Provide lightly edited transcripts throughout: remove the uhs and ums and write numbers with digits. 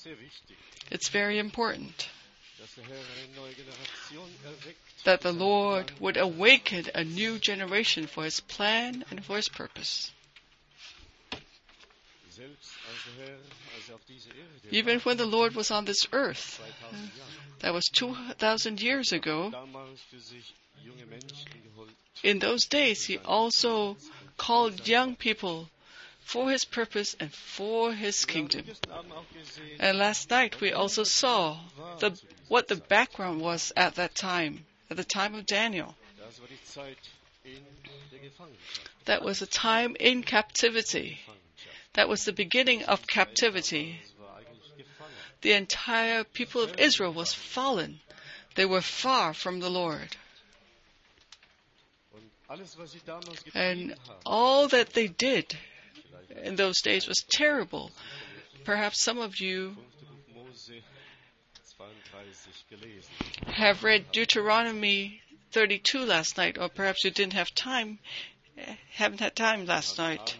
It's very important that the Lord would awaken a new generation for His plan and for His purpose. Even when the Lord was on this earth, that was 2,000 years ago, in those days He also called young people for His purpose and for His kingdom. And last night we also saw what the background was at that time, at the time of Daniel. That was a time in captivity. That was the beginning of captivity. The entire people of Israel was fallen. They were far from the Lord. And all that they did in those days was terrible. Perhaps some of you have read Deuteronomy 32 last night, or perhaps you haven't had time last night.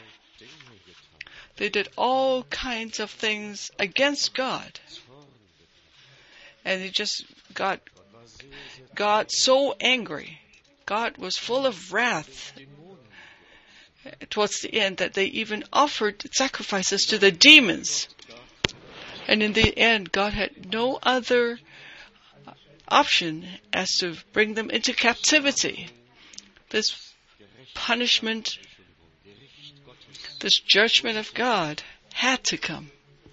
They did all kinds of things against God. And it just got God so angry. God was full of wrath towards the end that they even offered sacrifices to the demons. And in the end, God had no other option as to bring them into captivity. This punishment, this judgment of God had to come.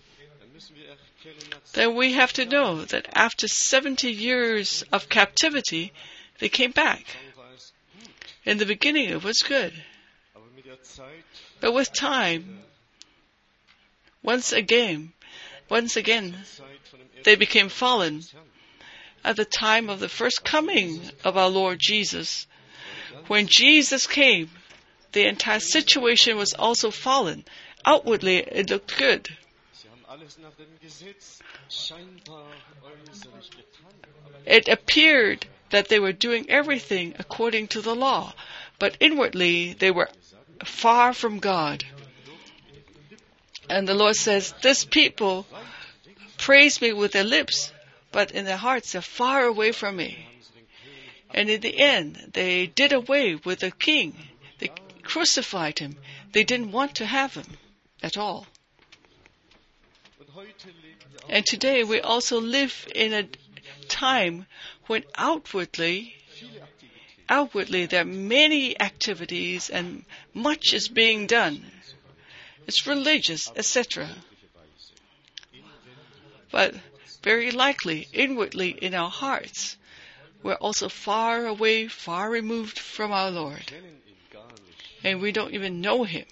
Then we have to know that after 70 years of captivity, they came back. In the beginning, it was good. But with time, once again, they became fallen. At the time of the first coming of our Lord Jesus, when Jesus came, the entire situation was also fallen. Outwardly, it looked good. It appeared that they were doing everything according to the law, but inwardly they were far from God. And the Lord says, this people praise me with their lips, but in their hearts they're far away from me. And in the end, they did away with the king. They crucified him. They didn't want to have him at all. And today we also live in a time when outwardly there are many activities and much is being done. It's religious, etc. But very likely, inwardly in our hearts, we're also far away, far removed from our Lord. And we don't even know Him.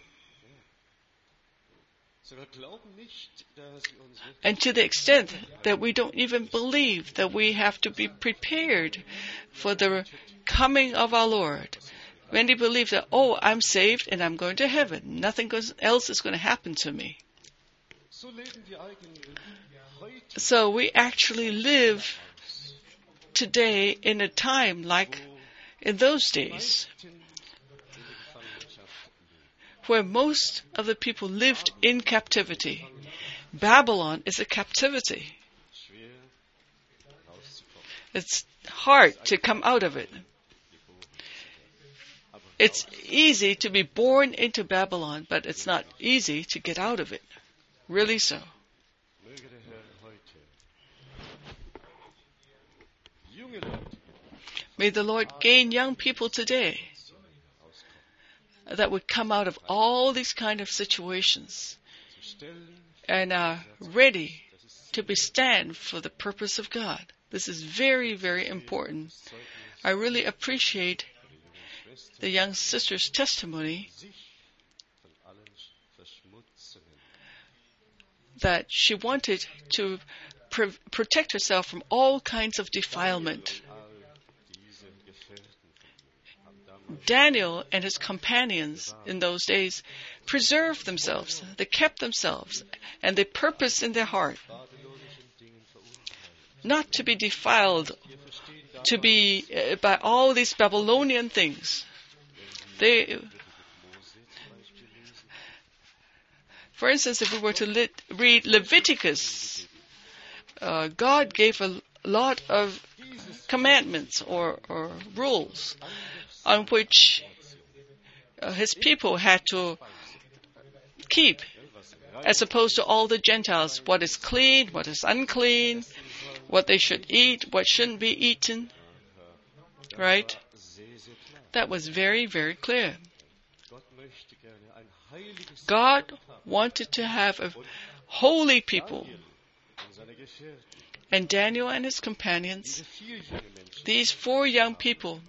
And to the extent that we don't even believe that we have to be prepared for the coming of our Lord. Many believe that, I'm saved and I'm going to heaven. Nothing else is going to happen to me. So we actually live today in a time like in those days, where most of the people lived in captivity. Babylon is a captivity. It's hard to come out of it. It's easy to be born into Babylon, but it's not easy to get out of it. Really so. May the Lord gain young people today that would come out of all these kind of situations and are ready to stand for the purpose of God. This is very, very important. I really appreciate the young sister's testimony that she wanted to protect herself from all kinds of defilement. Daniel and his companions in those days preserved themselves. They kept themselves, and they purposed in their heart not to be defiled by all these Babylonian things. For instance, if we were to read Leviticus God gave a lot of commandments or rules on which his people had to keep, as opposed to all the Gentiles. What is clean, what is unclean, what they should eat, what shouldn't be eaten. Right? That was very, very clear. God wanted to have a holy people. And Daniel and his companions, these 4 young people,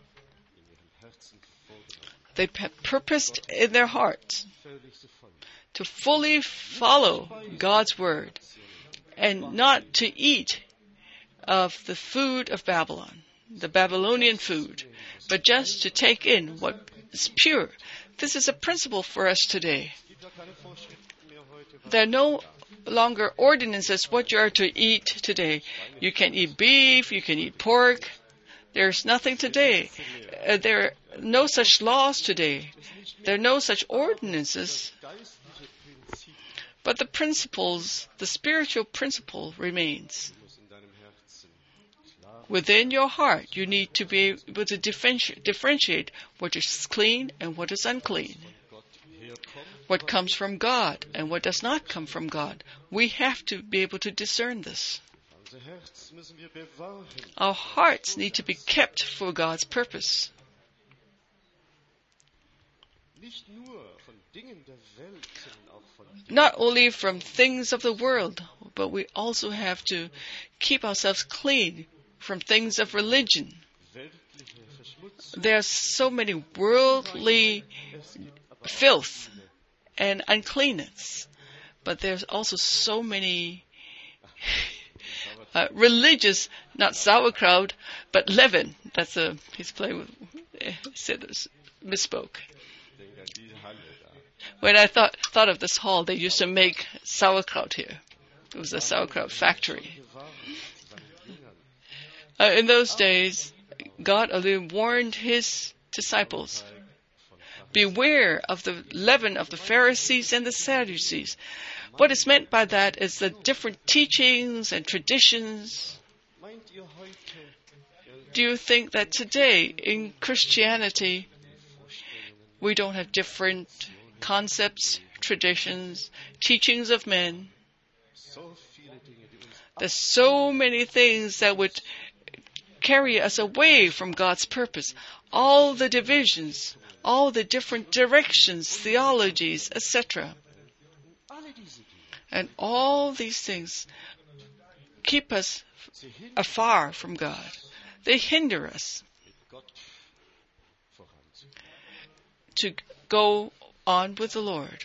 they purposed in their hearts to fully follow God's word and not to eat of the food of Babylon, the Babylonian food, but just to take in what is pure. This is a principle for us today. There are no longer ordinances what you are to eat today. You can eat beef, you can eat pork. There's nothing today. There are no such laws today. There are no such ordinances. But the principles, the spiritual principle remains. Within your heart, you need to be able to differentiate what is clean and what is unclean. What comes from God and what does not come from God. We have to be able to discern this. Our hearts need to be kept for God's purpose. Not only from things of the world, but we also have to keep ourselves clean from things of religion. There are so many worldly filth and uncleanness, but there's also so many religious, not sauerkraut, but leaven. That's he's playing with. Said this, misspoke. When I thought of this hall, they used to make sauerkraut here. It was a sauerkraut factory. In those days, God warned his disciples, beware of the leaven of the Pharisees and the Sadducees. What is meant by that is the different teachings and traditions. Do you think that today in Christianity we don't have different concepts, traditions, teachings of men? There's so many things that would carry us away from God's purpose. All the divisions, all the different directions, theologies, etc. And all these things keep us afar from God. They hinder us to go on with the Lord.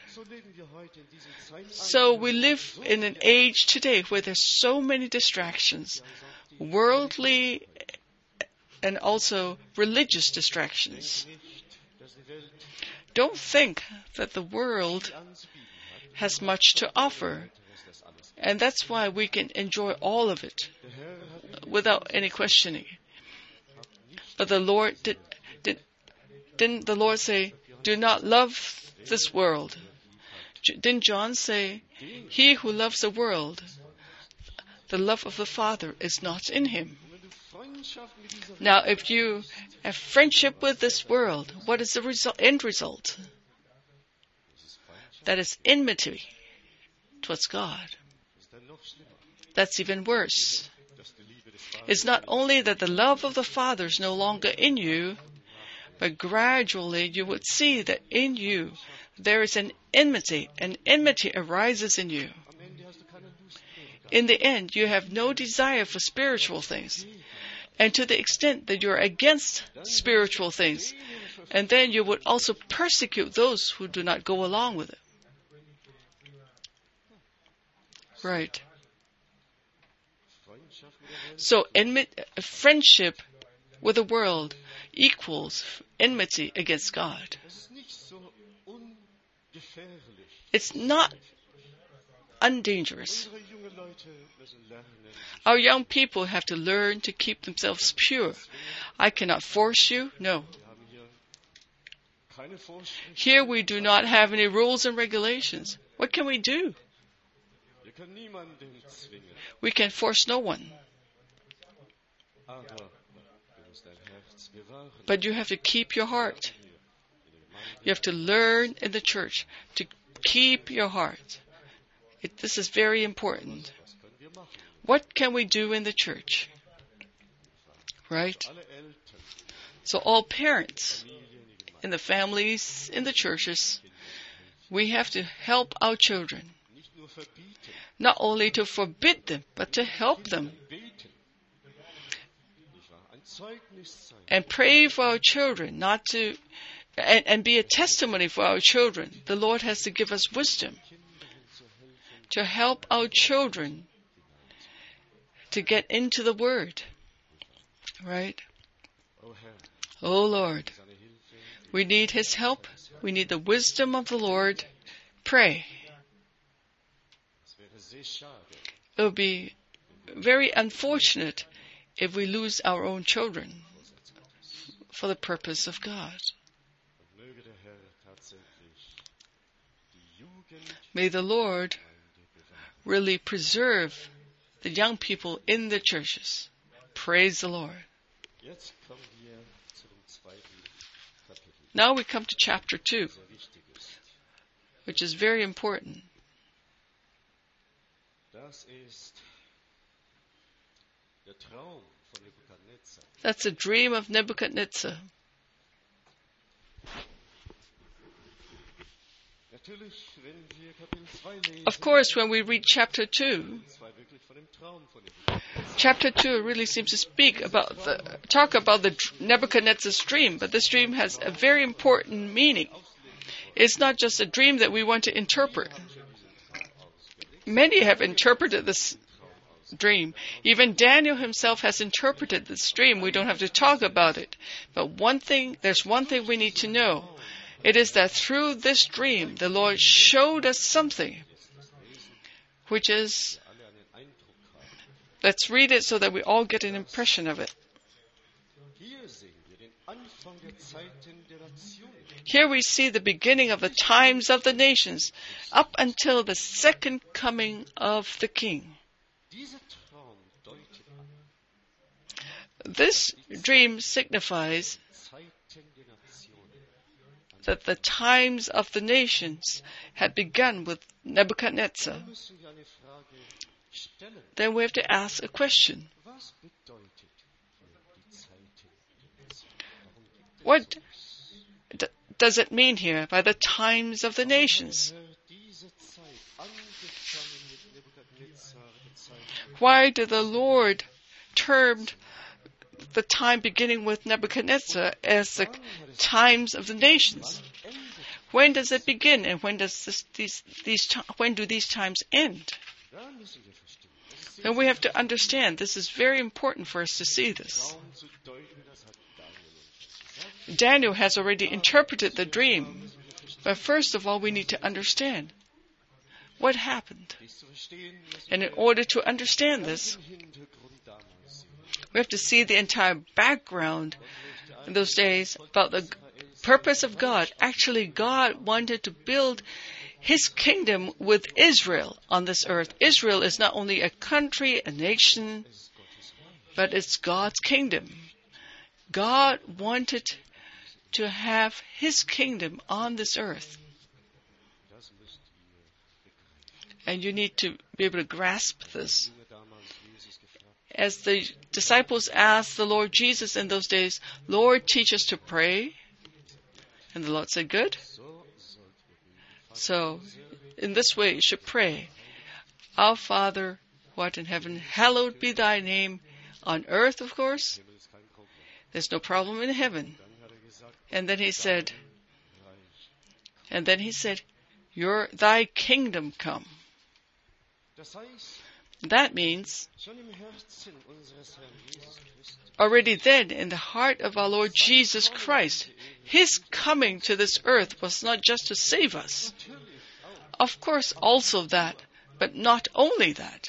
So we live in an age today where there's so many distractions, worldly and also religious distractions. Don't think that the world has much to offer, and that's why we can enjoy all of it without any questioning. But the Lord didn't the Lord say, do not love this world? Didn't John say, he who loves the world, the love of the Father is not in him? Now, if you have friendship with this world, what is the end result? That is enmity towards God. That's even worse. It's not only that the love of the Father is no longer in you, but gradually you would see that in you there is an enmity. An enmity arises in you. In the end, you have no desire for spiritual things. And to the extent that you're against spiritual things, and then you would also persecute those who do not go along with it. Right. So friendship with the world equals enmity against God. It's not undangerous. Our young people have to learn to keep themselves pure. I cannot force you. No. Here we do not have any rules and regulations. What can we do? We can force no one. But you have to keep your heart. You have to learn in the church to keep your heart. This is very important. What can we do in the church? Right? So all parents in the families, in the churches, we have to help our children. Not only to forbid them, but to help them. And pray for our children, and be a testimony for our children. The Lord has to give us wisdom to help our children to get into the Word. Right? Oh Lord, we need His help. We need the wisdom of the Lord. Pray. It would be very unfortunate if we lose our own children for the purpose of God. May the Lord really preserve the young people in the churches. Praise the Lord. Now we come to chapter 2, which is very important. That's a dream of Nebuchadnezzar. Of course, when we read chapter 2 really seems to talk about the Nebuchadnezzar's dream, but this dream has a very important meaning. It's not just a dream that we want to interpret. Many have interpreted this dream. Even Daniel himself has interpreted this dream. We don't have to talk about it. But there's one thing we need to know. It is that through this dream, the Lord showed us something, which is, let's read it so that we all get an impression of it. Here we see the beginning of the times of the nations, up until the second coming of the King. This dream signifies that the times of the nations had begun with Nebuchadnezzar. Then we have to ask a question. What does it mean here by the times of the nations? Why did the Lord term the time beginning with Nebuchadnezzar as the times of the nations? When does it begin, and when do these times end? And we have to understand, this is very important for us to see this. Daniel has already interpreted the dream, but first of all, we need to understand what happened. And in order to understand this, we have to see the entire background in those days about the purpose of God. Actually, God wanted to build His kingdom with Israel on this earth. Israel is not only a country, a nation, but it's God's kingdom. God wanted to have His kingdom on this earth. And you need to be able to grasp this. As the disciples asked the Lord Jesus in those days, Lord, teach us to pray. And the Lord said, good. So, in this way, you should pray. Our Father, who art in heaven, hallowed be thy name. On earth, of course. There's no problem in heaven. And then he said, thy kingdom come. That means, already then, in the heart of our Lord Jesus Christ, His coming to this earth was not just to save us. Of course, also that, but not only that.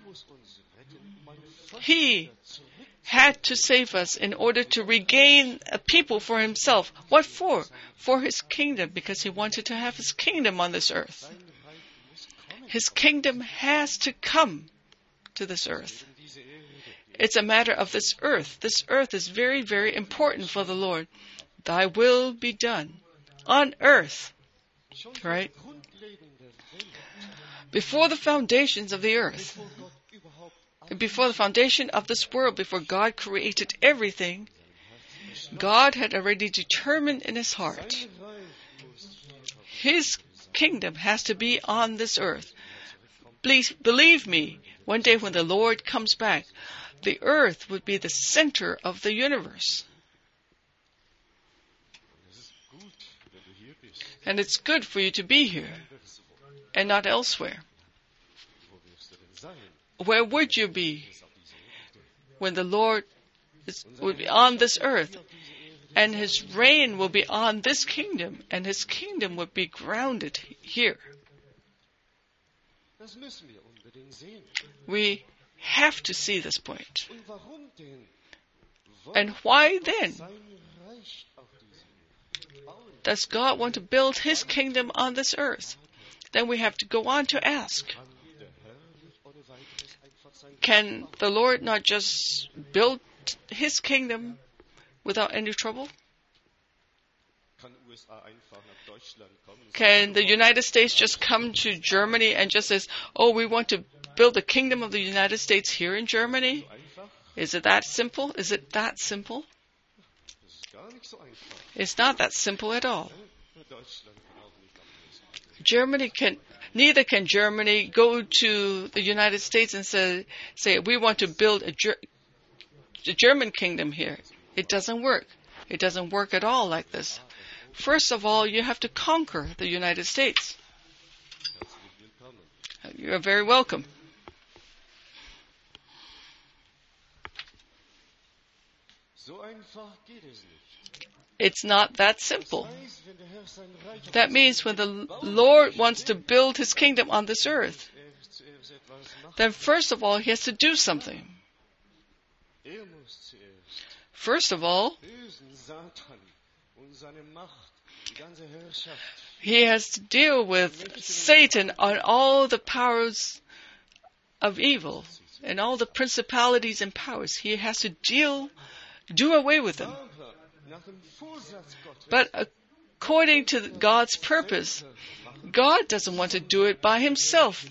He had to save us in order to regain a people for Himself. What for? For His kingdom, because He wanted to have His kingdom on this earth. His kingdom has to come to this earth. It's a matter of this earth. This earth is very, very important for the Lord. Thy will be done on earth. Right? Before the foundations of the earth, before the foundation of this world, before God created everything, God had already determined in His heart. His kingdom has to be on this earth. Please believe me, one day when the Lord comes back, the earth would be the center of the universe. And it's good for you to be here and not elsewhere. Where would you be when the Lord would be on this earth and His reign will be on this kingdom and His kingdom would be grounded here? We have to see this point. And why then does God want to build His kingdom on this earth? Then we have to go on to ask, can the Lord not just build His kingdom without any trouble? Can the United States just come to Germany and just says, oh, we want to build the kingdom of the United States here in Germany? Is it that simple? Is it that simple? It's not that simple at all. Neither can Germany go to the United States and say we want to build a German kingdom here. It doesn't work. It doesn't work at all like this. First of all, you have to conquer the United States. You are very welcome. It's not that simple. That means when the Lord wants to build His kingdom on this earth, then first of all, He has to do something. First of all, He has to deal with Satan and all the powers of evil and all the principalities and powers. He has to do away with them. But according to God's purpose, God doesn't want to do it by Himself,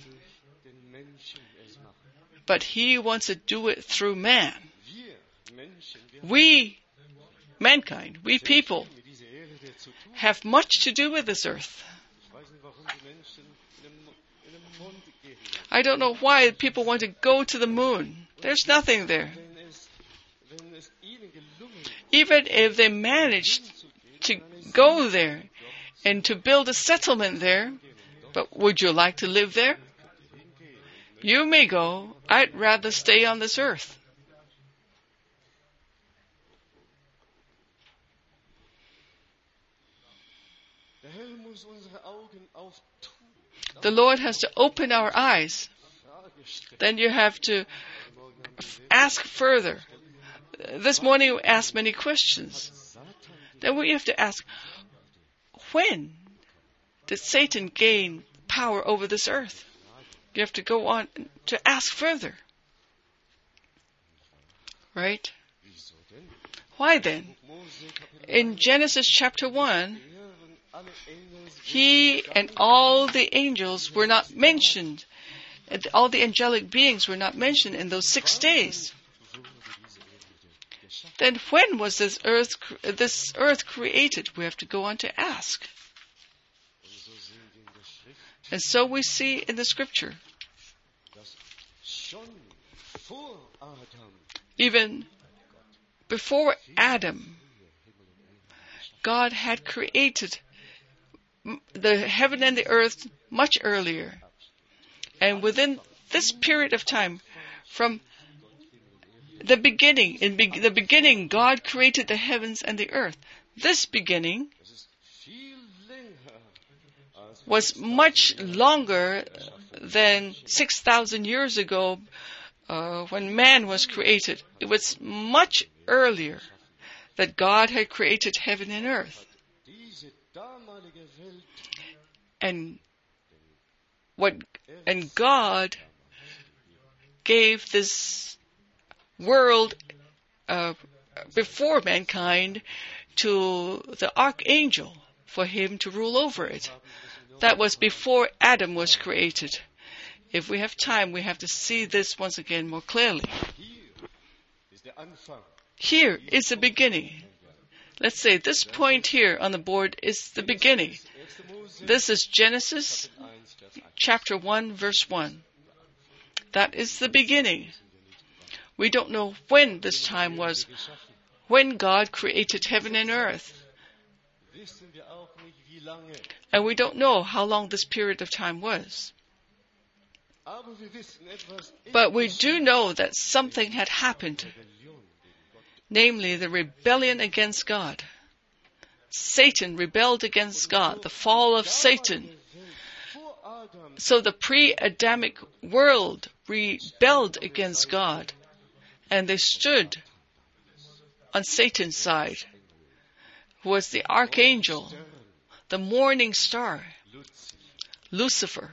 but He wants to do it through man. We, mankind, we people, have much to do with this earth. I don't know why people want to go to the moon. There's nothing there. Even if they managed to go there and to build a settlement there, but would you like to live there? You may go. I'd rather stay on this earth. The Lord has to open our eyes. Then you have to ask further. This morning we asked many questions. Then we have to ask, when did Satan gain power over this earth? You have to go on to ask further. Right? Why then? In Genesis chapter 1, He and all the angels were not mentioned. And all the angelic beings were not mentioned in those 6 days. Then when was this earth created? We have to go on to ask. And so we see in the scripture, even before Adam, God had created the heaven and the earth much earlier. And within this period of time, from the beginning, in the beginning, God created the heavens and the earth. This beginning was much longer than 6,000 years ago when man was created. It was much earlier that God had created heaven and earth. And and God gave this world before mankind to the archangel for him to rule over it. That was before Adam was created. If we have time, we have to see this once again more clearly. Here is the beginning. Let's say this point here on the board is the beginning. This is Genesis chapter 1, verse 1. That is the beginning. We don't know when this time was, when God created heaven and earth. And we don't know how long this period of time was. But we do know that something had happened, namely the rebellion against God. Satan rebelled against God, the fall of Satan. So the pre-Adamic world rebelled against God, and they stood on Satan's side, who was the archangel, the morning star, Lucifer.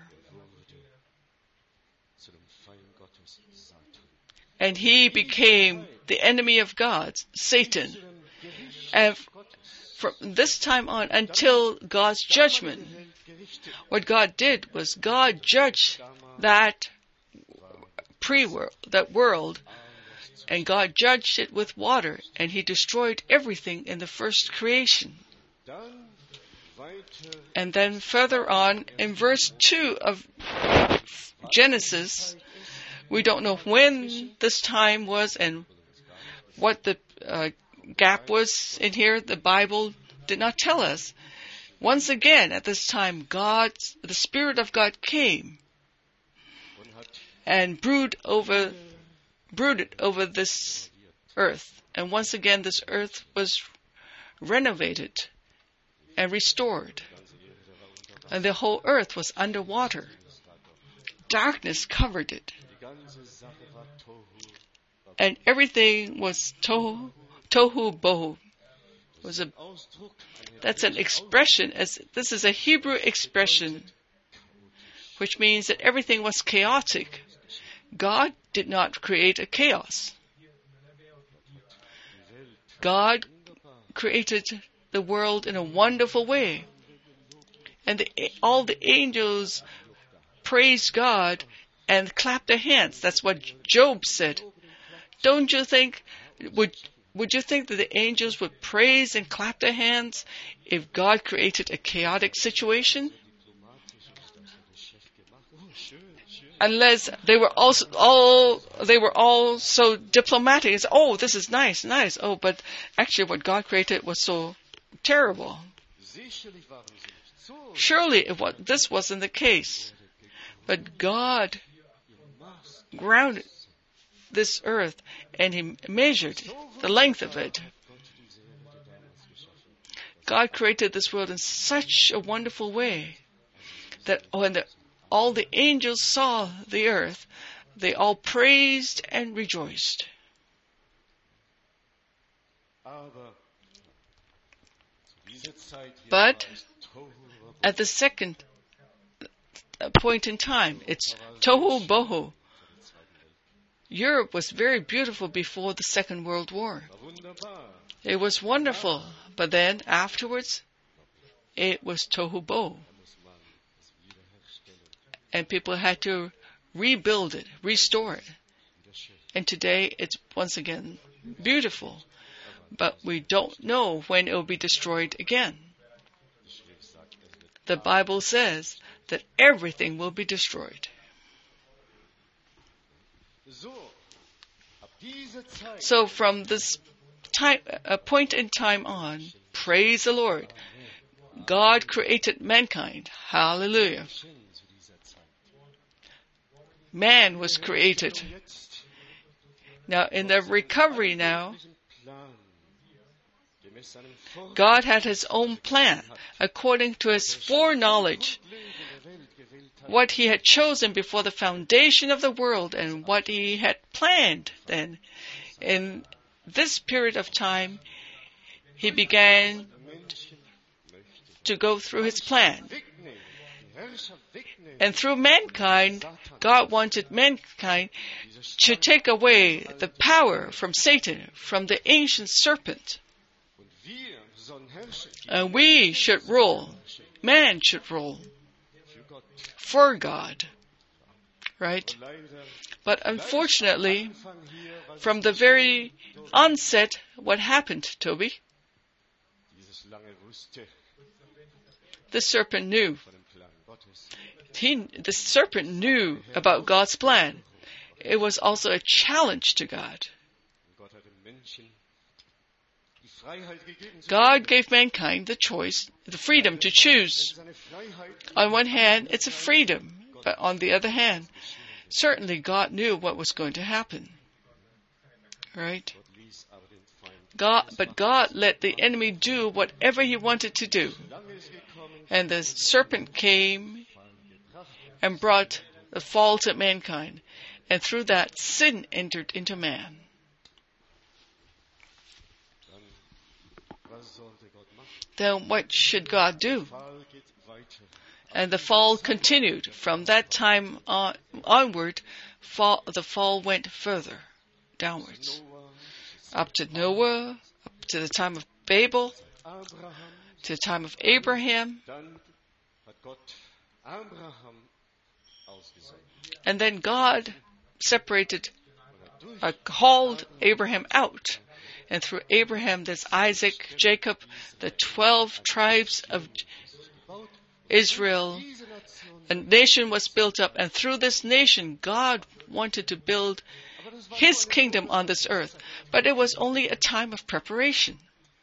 And he became the enemy of God, Satan. And from this time on until God's judgment, what God did was God judged that pre-world, that world, and God judged it with water, and he destroyed everything in the first creation. And then further on, in verse 2 of Genesis, we don't know when this time was and what the gap was in here. The Bible did not tell us. Once again, at this time, the Spirit of God came and brooded over this earth. And once again, this earth was renovated and restored. And the whole earth was underwater. Darkness covered it. And everything was tohu bohu. That's an expression, this is a Hebrew expression, which means that everything was chaotic. God did not create a chaos. God created the world in a wonderful way. And all the angels praised God and clapped their hands. That's what Job said. Don't you think, would you think that the angels would praise and clap their hands if God created a chaotic situation? Unless they were all so diplomatic. It's, oh, this is nice. Oh, but actually what God created was so terrible. Surely this wasn't the case. But God grounded this earth and he measured the length of it. God created this world in such a wonderful way that when all the angels saw the earth, they all praised and rejoiced. But at the second point in time, it's tohu bohu. Europe was very beautiful before the Second World War. It was wonderful, but then afterwards, it was tohu bohu. And people had to rebuild it, restore it. And today, it's once again beautiful, but we don't know when it will be destroyed again. The Bible says that everything will be destroyed. So from this point in time on, praise the Lord, God created mankind. Hallelujah. Man was created. Now in the recovery now, God had his own plan according to his foreknowledge. What he had chosen before the foundation of the world and what he had planned then. In this period of time, he began to go through his plan. And through mankind, God wanted mankind to take away the power from Satan, from the ancient serpent. And we should rule. Man should rule for God. Right? But unfortunately, from the very onset, what happened, Toby? The serpent knew. The serpent knew about God's plan. It was also a challenge to God. God gave mankind the choice, the freedom to choose. On one hand, it's a freedom, but on the other hand, certainly God knew what was going to happen. Right? But God let the enemy do whatever he wanted to do. And the serpent came and brought the fall to mankind. And through that, sin entered into man. Then what should God do? And the fall continued. From that time onward, the fall went further, downwards. Up to Noah, up to the time of Babel, to the time of Abraham. And then God called Abraham out. And through Abraham, there's Isaac, Jacob, the 12 tribes of Israel. A nation was built up. And through this nation, God wanted to build His kingdom on this earth. But it was only a time of preparation.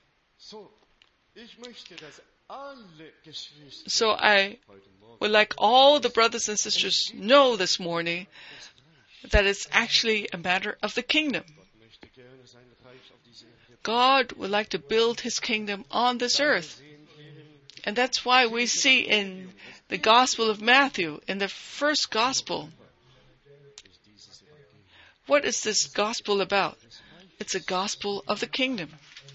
So I would like all the brothers and sisters know this morning that it's actually a matter of the kingdom. God would like to build His kingdom on this earth. And that's why we see in the Gospel of Matthew, in the first Gospel, what is this Gospel about? It's a Gospel of the kingdom.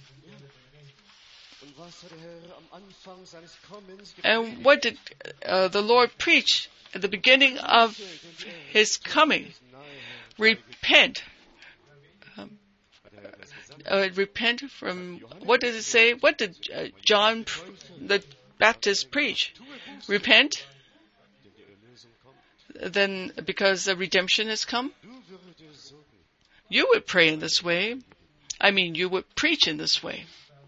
And what did the Lord preach at the beginning of His coming? Repent. Repent from, what did it say? What did John the Baptist preach? Repent. Then, because the redemption has come, you would pray in this way. You would preach in this way.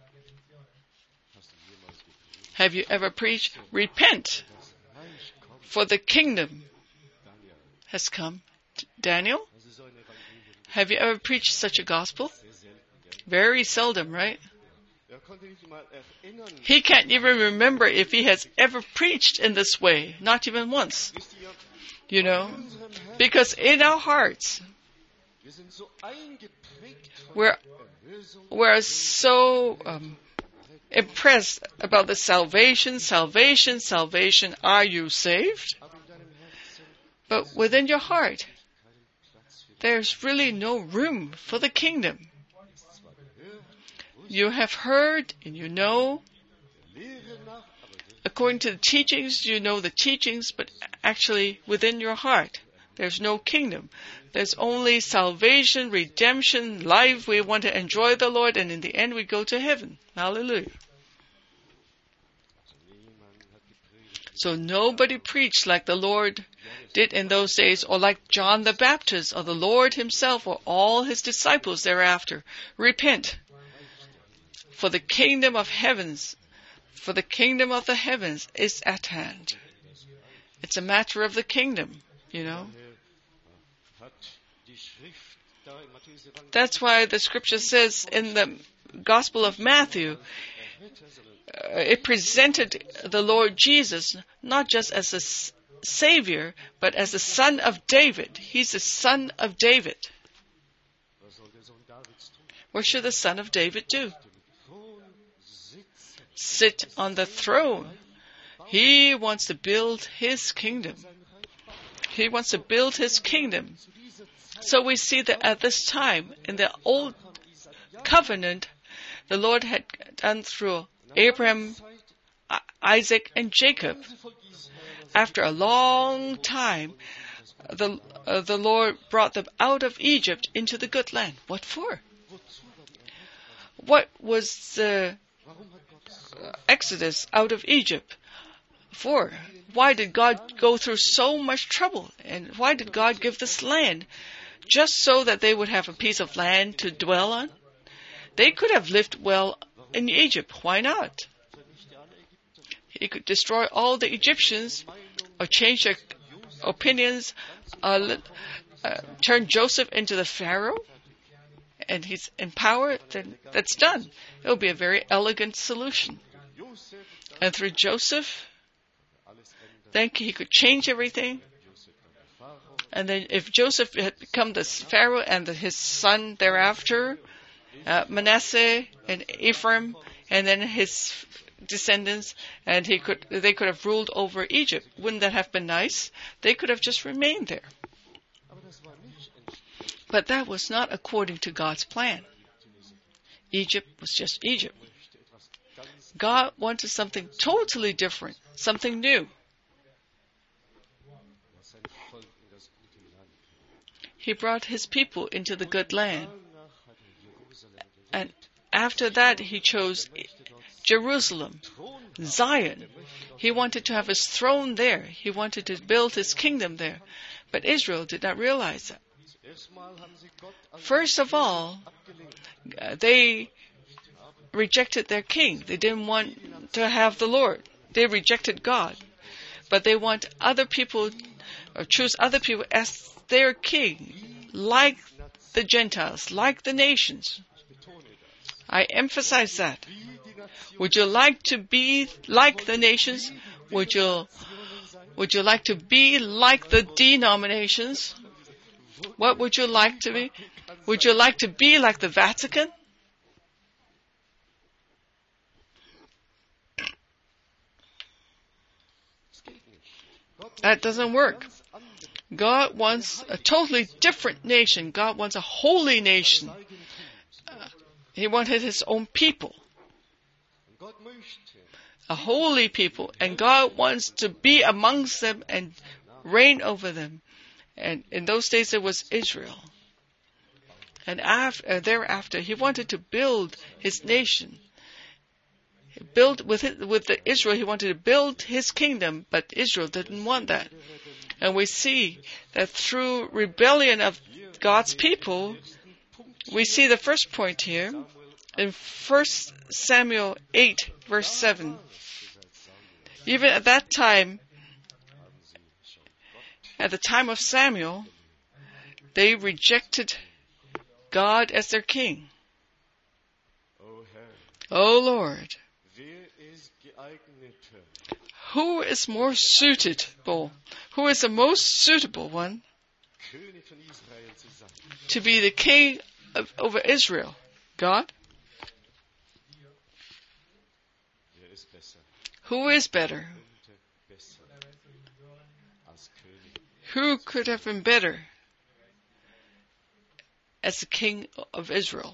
Have you ever preached? Repent, for the kingdom has come. Daniel? Have you ever preached such a gospel? Very seldom, right? He can't even remember if he has ever preached in this way. Not even once. Because in our hearts, we're so impressed about the salvation. Are you saved? But within your heart, there's really no room for the kingdom. You have heard and you know. According to the teachings, you know the teachings, but actually within your heart, there's no kingdom. There's only salvation, redemption, life. We want to enjoy the Lord, and in the end we go to heaven. Hallelujah. So nobody preached like the Lord did in those days, or like John the Baptist, or the Lord Himself, or all His disciples thereafter. Repent. For the kingdom of heavens, for the kingdom of the heavens is at hand. It's a matter of the kingdom, That's why the scripture says in the Gospel of Matthew, it presented the Lord Jesus not just as a Savior, but as the Son of David. He's the Son of David. What should the Son of David do? Sit on the throne. He wants to build His kingdom. He wants to build His kingdom. So we see that at this time, in the Old Covenant, the Lord had done through Abraham, Isaac, and Jacob. after a long time, the Lord brought them out of Egypt into the good land. What for? What was the Exodus out of Egypt for? Why did God go through so much trouble? And why did God give this land? Just so that they would have a piece of land to dwell on? They could have lived well in Egypt. Why not? He could destroy all the Egyptians or change their opinions, turn Joseph into the Pharaoh, and he's in power, then that's done. It will be a very elegant solution. And through Joseph, then he could change everything. And then if Joseph had become the Pharaoh and his son thereafter, Manasseh and Ephraim, and then his descendants, and they could have ruled over Egypt. Wouldn't that have been nice? They could have just remained there. But that was not according to God's plan. Egypt was just Egypt. God wanted something totally different, something new. He brought his people into the good land. And after that, he chose Jerusalem, Zion. He wanted to have his throne there. He wanted to build his kingdom there. But Israel did not realize that. First of all, they rejected their king. They didn't want to have the Lord. They rejected God. But they want other people, or choose other people as their king, like the Gentiles, like the nations. I emphasize that. Would you like to be like the nations? Would you like to be like the denominations? What would you like to be? Would you like to be like the Vatican? That doesn't work. God wants a totally different nation. God wants a holy nation. He wanted his own people. A holy people. And God wants to be amongst them and reign over them. And in those days it was Israel. And thereafter he wanted to build his nation. With Israel, he wanted to build his kingdom, but Israel didn't want that. And we see that through rebellion of God's people, we see the first point here in 1 Samuel 8, verse 7. Even at that time, at the time of Samuel, they rejected God as their king. O Lord, who is more suitable? Who is the most suitable one to be the king over Israel? God? Who is better? Who could have been better as the king of Israel?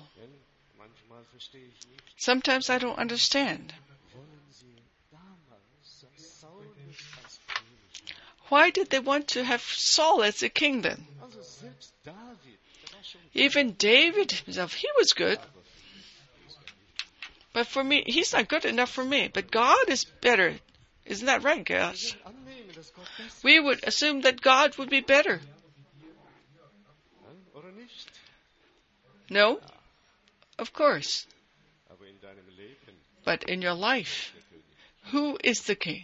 Sometimes I don't understand. Why did they want to have Saul as a king then? Even David himself, he was good. But for me, he's not good enough for me. But God is better. Isn't that right, guys? We would assume that God would be better. No? Of course. But in your life, who is the king?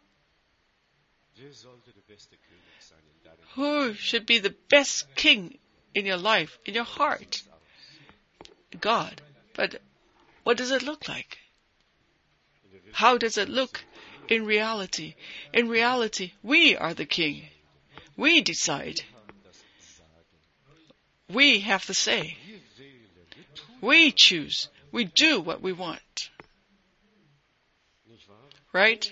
Who should be the best king in your life, in your heart? God. But what does it look like? How does it look in reality? In reality, we are the king. We decide. We have the say. We choose. We do what we want. Right?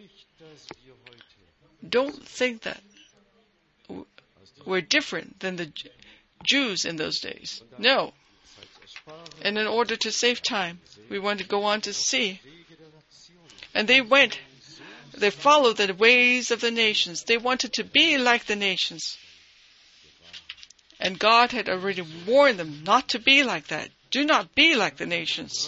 Don't think that we're different than the Jews in those days. No. And in order to save time, we want to go on to see. And they went They followed the ways of the nations. They wanted to be like the nations. And God had already warned them not to be like that. Do not be like the nations.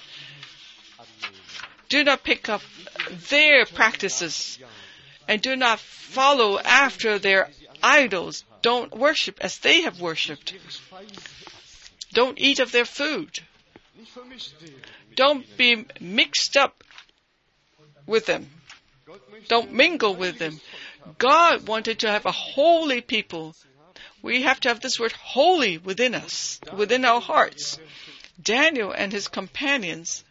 Do not pick up their practices. And do not follow after their idols. Don't worship as they have worshipped. Don't eat of their food. Don't be mixed up with them. Don't mingle with them. God wanted to have a holy people. We have to have this word holy within us, within our hearts. Daniel and his companions,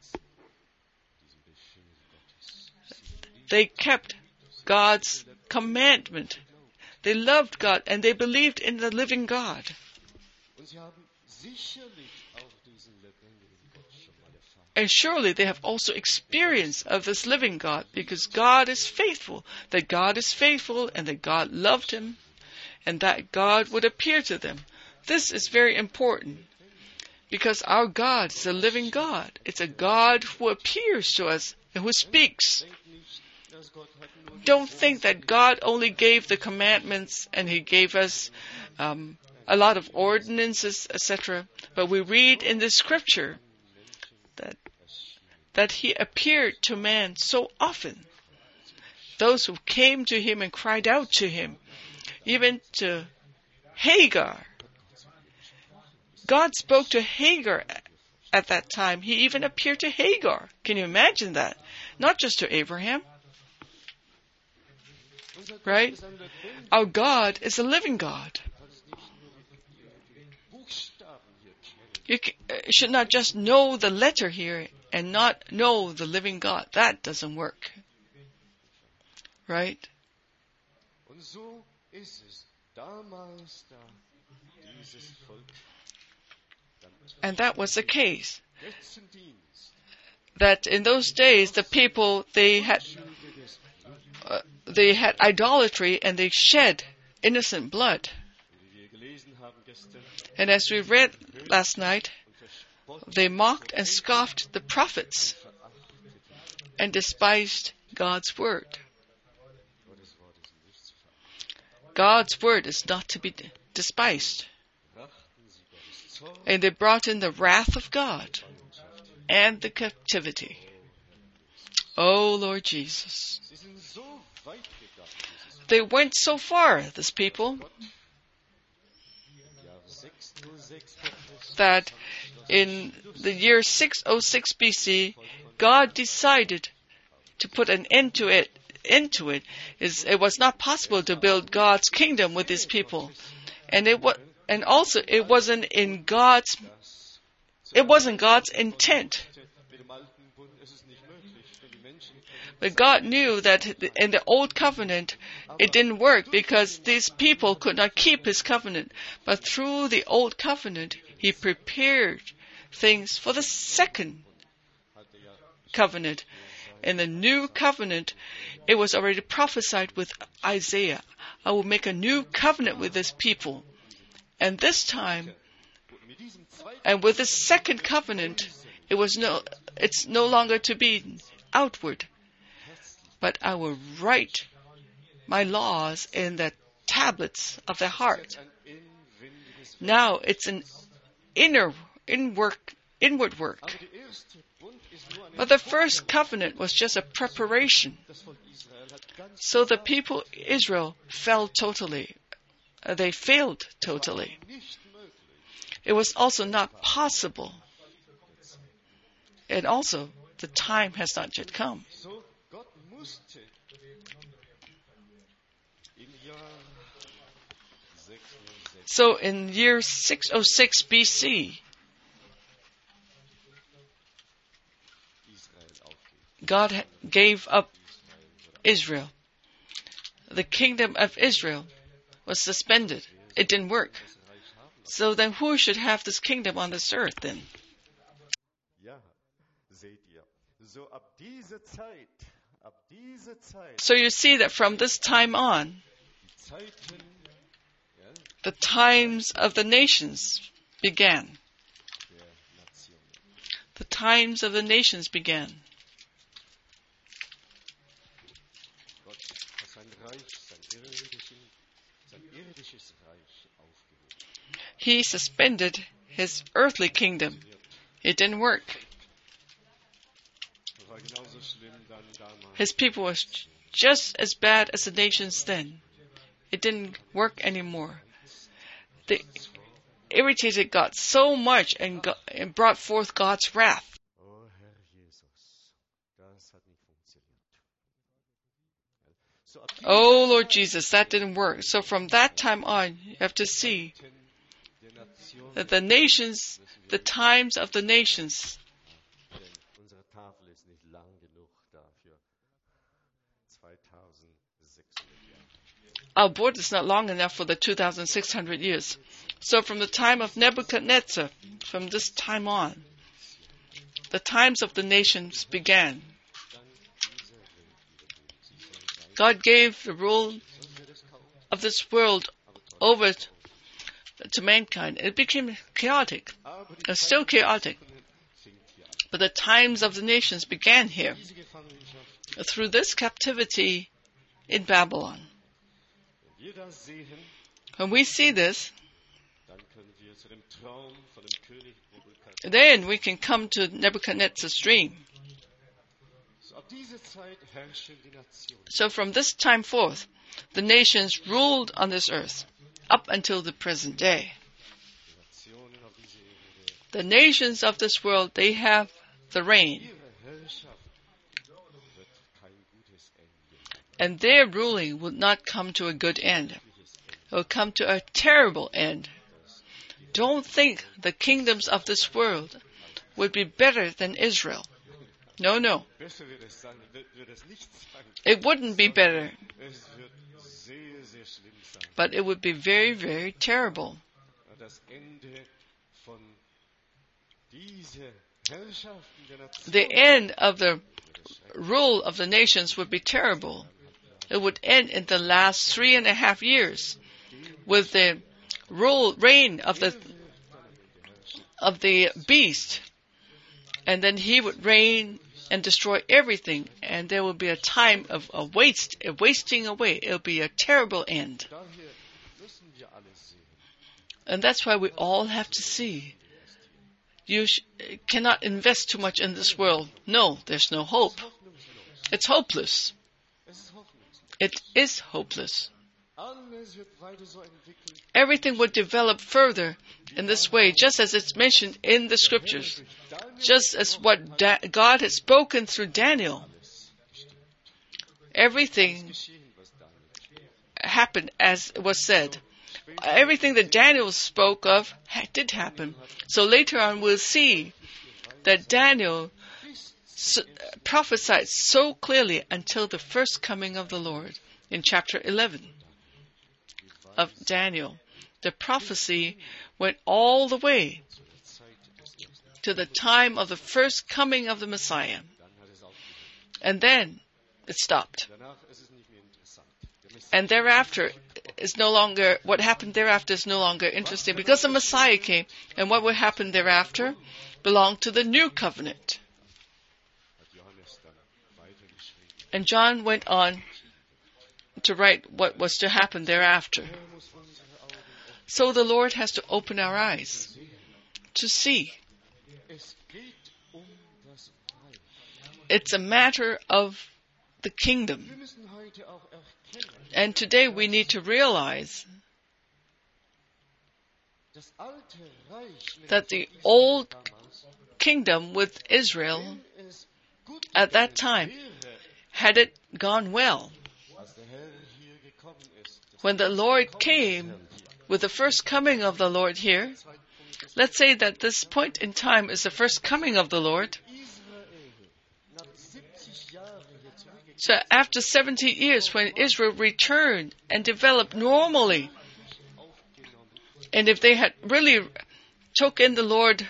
they kept God's commandment. They loved God and they believed in the living God. And surely they have also experience of this living God, because God is faithful, that God is faithful and that God loved him and that God would appear to them. This is very important because our God is a living God. It's a God who appears to us and who speaks. Don't think that God only gave the commandments and he gave us a lot of ordinances, etc. But we read in the scripture that he appeared to man so often. Those who came to him and cried out to him, even to Hagar. God spoke to Hagar at that time. He even appeared to Hagar. Can you imagine that? Not just to Abraham. Right? Our God is a living God. You should not just know the letter here and not know the living God. That doesn't work. Right? And that was the case. That in those days, the people, they had idolatry and they shed innocent blood. And as we read last night, they mocked and scoffed the prophets and despised God's word. God's word is not to be despised. And they brought in the wrath of God and the captivity. Oh, Lord Jesus. They went so far, this people, that in the year 606 BC, God decided to put an end to it. It was not possible to build God's kingdom with his people, and it wasn't God's intent. But God knew that in the old covenant, it didn't work because these people could not keep his covenant. But through the old covenant, he prepared things for the second covenant. In the new covenant, it was already prophesied with Isaiah. I will make a new covenant with this people. And this time, and with the second covenant, it's no longer to be outward. But I will write my laws in the tablets of their heart. Now it's an inward work. But the first covenant was just a preparation. So the people Israel fell totally. They failed totally. It was also not possible. And also, the time has not yet come. So in year 606 BC, God gave up Israel. The kingdom of Israel was suspended. It didn't work. So then who should have this kingdom on this earth then? So you see that from this time on, the times of the nations began. The times of the nations began. He suspended his earthly kingdom. It didn't work. His people was just as bad as the nations then. It didn't work anymore. They irritated God so much and brought forth God's wrath. Oh, Lord Jesus, that didn't work. So from that time on, you have to see that the nations, the times of the nations, our board is not long enough for the 2,600 years. So from the time of Nebuchadnezzar, from this time on, the times of the nations began. God gave the rule of this world over to mankind. It became chaotic. It's still chaotic. But the times of the nations began here, through this captivity in Babylon. When we see this, then we can come to Nebuchadnezzar's dream. So from this time forth, the nations ruled on this earth, up until the present day. The nations of this world, they have the reign. And their ruling will not come to a good end. It will come to a terrible end. Don't think the kingdoms of this world would be better than Israel. No, no. It wouldn't be better. But it would be very, very terrible. The end of the rule of the nations would be terrible. It would end in the last 3.5 years with the reign of the beast. And then he would reign and destroy everything. And there will be a time of wasting away. It will be a terrible end. And that's why we all have to see. You cannot invest too much in this world. No, there's no hope. It's hopeless. It is hopeless. Everything would develop further in this way, just as it's mentioned in the scriptures. Just as what God had spoken through Daniel. Everything happened as was said. Everything that Daniel spoke of did happen. So later on we'll see that Daniel prophesied so clearly until the first coming of the Lord in chapter 11 of Daniel. The prophecy went all the way to the time of the first coming of the Messiah. And then it stopped. And thereafter is no longer, what happened thereafter is no longer interesting because the Messiah came, and what would happen thereafter belonged to the new covenant. And John went on to write what was to happen thereafter. So the Lord has to open our eyes to see. It's a matter of the kingdom. And today we need to realize that the old kingdom with Israel at that time, had it gone well, when the Lord came with the first coming of the Lord here, let's say that this point in time is the first coming of the Lord. So after 70 years, when Israel returned and developed normally, and if they had really took in the Lord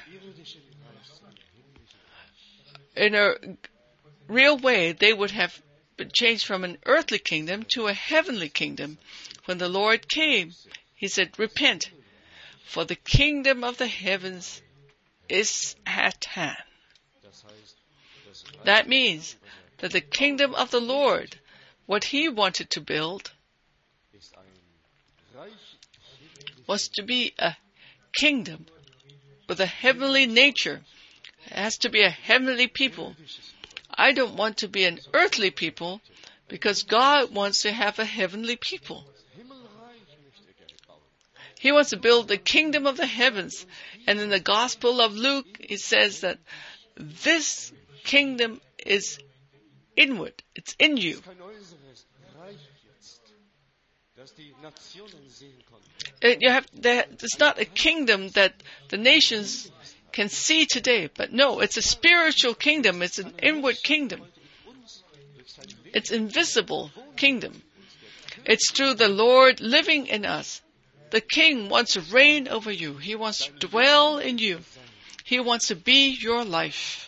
in a real way, they would have been changed from an earthly kingdom to a heavenly kingdom. When the Lord came, He said, "Repent, for the kingdom of the heavens is at hand." That means that the kingdom of the Lord What he wanted to build was to be a kingdom with a heavenly nature. It has to be a heavenly people. I don't want to be an earthly people, because God wants to have a heavenly people. He wants to build the kingdom of the heavens. And in the Gospel of Luke, it says that this kingdom is inward. It's in you. It's not a kingdom that the nations can see today. But no, it's a spiritual kingdom. It's an inward kingdom. It's invisible kingdom. It's through the Lord living in us. The King wants to reign over you. He wants to dwell in you. He wants to be your life.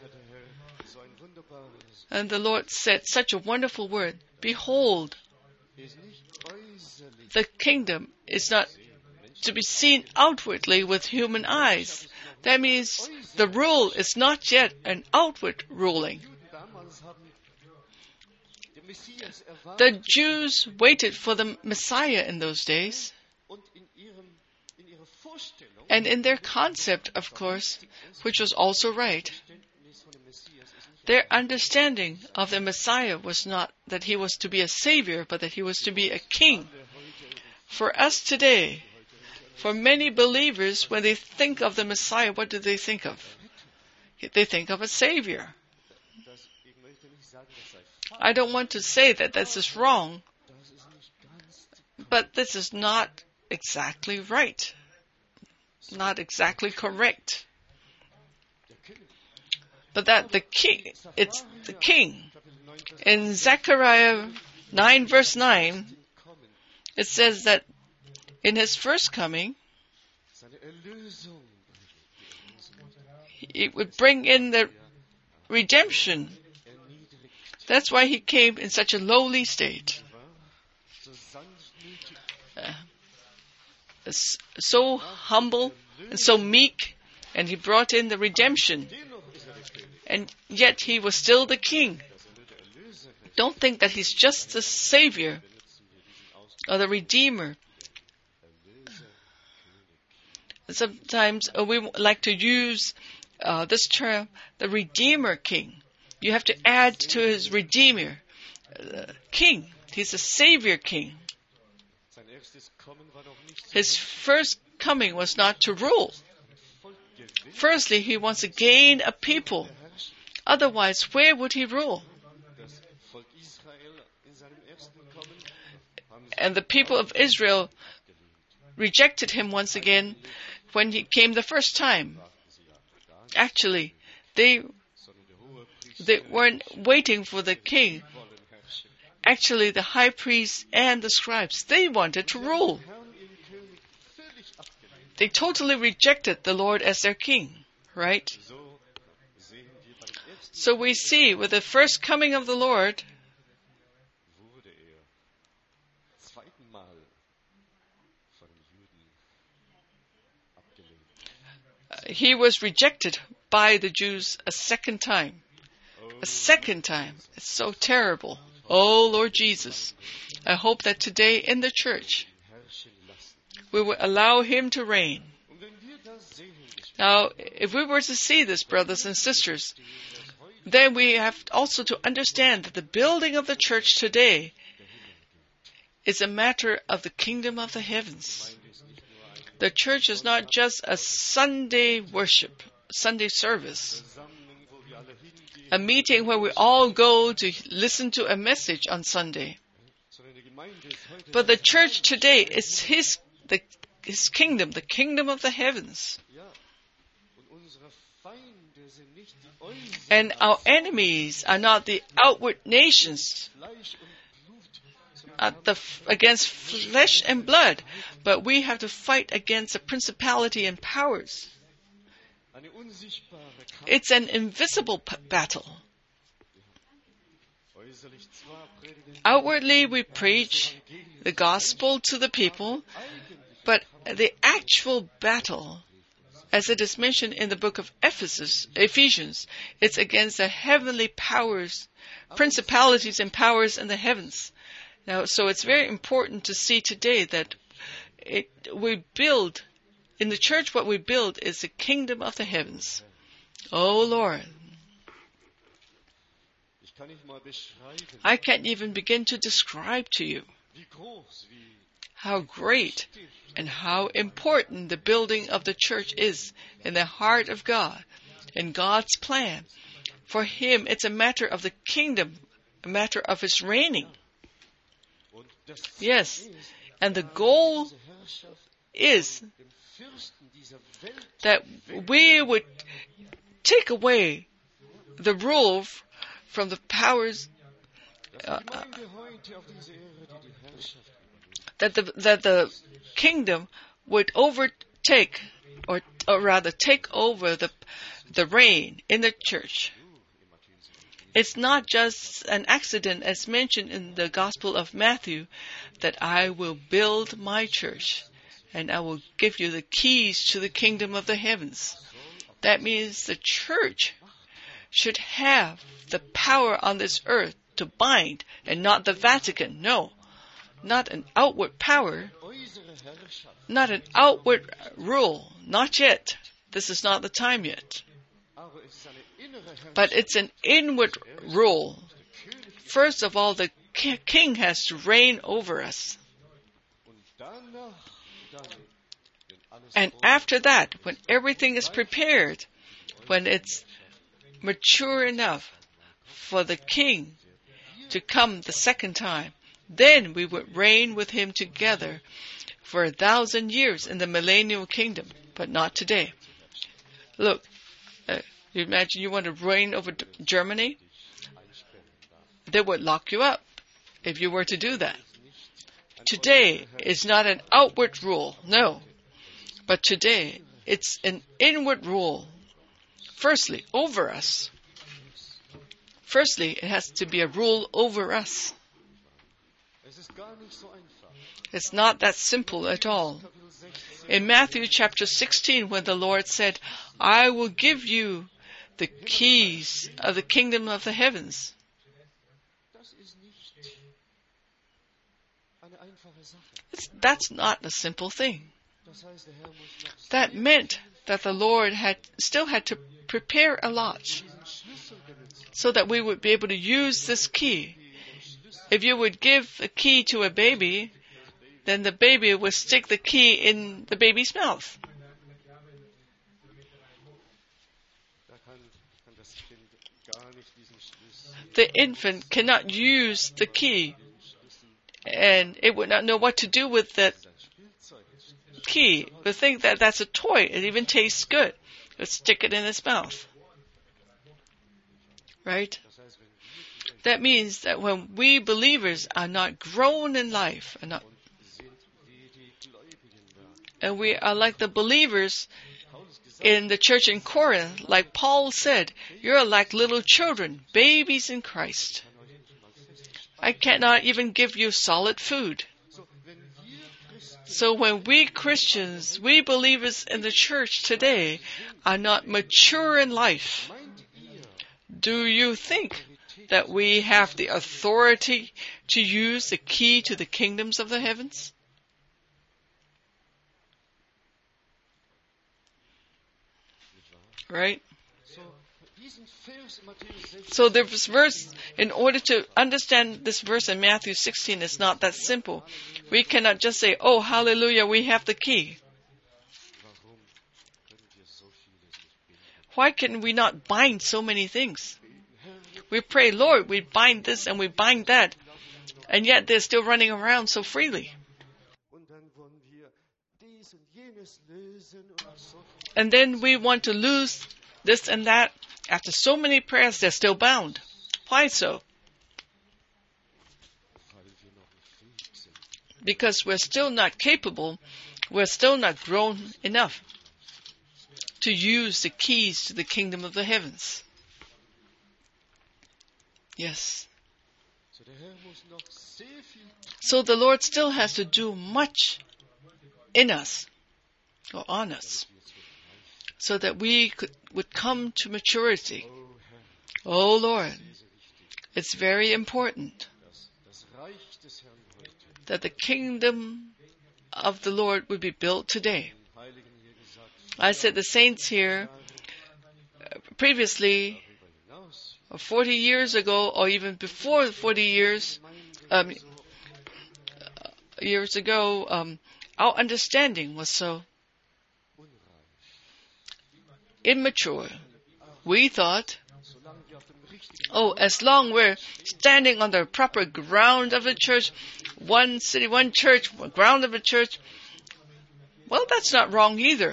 And the Lord said such a wonderful word. Behold, the kingdom is not to be seen outwardly with human eyes. That means the rule is not yet an outward ruling. The Jews waited for the Messiah in those days. And in their concept, of course, which was also right, their understanding of the Messiah was not that he was to be a savior, but that he was to be a king. For us today, for many believers, when they think of the Messiah, what do they think of? They think of a savior. I don't want to say that this is wrong, but this is not exactly right. Not exactly correct. But that the king, it's the king. In Zechariah 9 verse 9, it says that in his first coming, he would bring in the redemption. That's why he came in such a lowly state. So humble and so meek, and he brought in the redemption. And yet he was still the king. Don't think that he's just the savior or the redeemer. Sometimes we like to use this term, the redeemer king. You have to add to his redeemer king. He's a savior king. His first coming was not to rule. Firstly, he wants to gain a people. Otherwise, where would he rule? And the people of Israel rejected him once again when he came the first time. Actually, they weren't waiting for the king. Actually, the high priests and the scribes, they wanted to rule. They totally rejected the Lord as their king, right? So we see with the first coming of the Lord, he was rejected by the Jews a second time. A second time. It's so terrible. Oh, Lord Jesus, I hope that today in the church, we will allow him to reign. Now, if we were to see this, brothers and sisters, then we have also to understand that the building of the church today is a matter of the kingdom of the heavens. The church is not just a Sunday worship, Sunday service, a meeting where we all go to listen to a message on Sunday. But the church today is his kingdom, the kingdom of the heavens. And our enemies are not the outward nations against flesh and blood, but we have to fight against the principality and powers. It's an invisible battle. Outwardly we preach the gospel to the people, but the actual battle as it is mentioned in the book of Ephesians, it's against the heavenly powers, principalities and powers in the heavens. Now, so it's very important to see today that we build, in the church what we build is the kingdom of the heavens. Oh Lord. I can't even begin to describe to you how great and how important the building of the church is in the heart of God, in God's plan. For Him, it's a matter of the kingdom, a matter of His reigning. Yes, and the goal is that we would take away the rule from the powers, that the kingdom would overtake, or rather take over the reign in the church. It's not just an accident, as mentioned in the Gospel of Matthew, that I will build my church and I will give you the keys to the kingdom of the heavens. That means the church should have the power on this earth to bind, and not the Vatican. No, not an outward power, not an outward rule, not yet. This is not the time yet. But it's an inward rule. First of all, the king has to reign over us. And after that, when everything is prepared, when it's mature enough for the king to come the second time, then we would reign with him together for 1,000 years in the millennial kingdom, but not today. Look, you imagine you want to reign over Germany? They would lock you up if you were to do that. Today is not an outward rule, no. But today, it's an inward rule. Firstly, over us. Firstly, it has to be a rule over us. It's not that simple at all. In Matthew chapter 16, when the Lord said, I will give you the keys of the kingdom of the heavens. That's not a simple thing. That meant that the Lord still had to prepare a lot so that we would be able to use this key. If you would give a key to a baby, then the baby would stick the key in the baby's mouth. The infant cannot use the key, and it would not know what to do with that key. It would think that that's a toy. It even tastes good. It would stick it in its mouth. Right? That means that when we believers are not grown in life, and we are like the believers in the church in Corinth, like Paul said, you're like little children, babies in Christ. I cannot even give you solid food. So when we Christians, we believers in the church today, are not mature in life, do you think that we have the authority to use the key to the kingdoms of the heavens? Right? So this verse, in order to understand this verse in Matthew 16, is not that simple. We cannot just say, oh, hallelujah, we have the key. Why can we not bind so many things? We pray, Lord, we bind this and we bind that, and yet they're still running around so freely. And then we want to lose this and that. After so many prayers, they're still bound. Why so? Because we're still not capable, we're still not grown enough to use the keys to the kingdom of the heavens. Yes. So the Lord still has to do much in us, or on us, so that we would come to maturity. Oh Lord, it's very important that the kingdom of the Lord would be built today. I said the saints here previously, 40 years ago, or even before 40 years ago, our understanding was so immature. We thought, as long we're standing on the proper ground of the church, one city, one church, one ground of a church, well, that's not wrong either.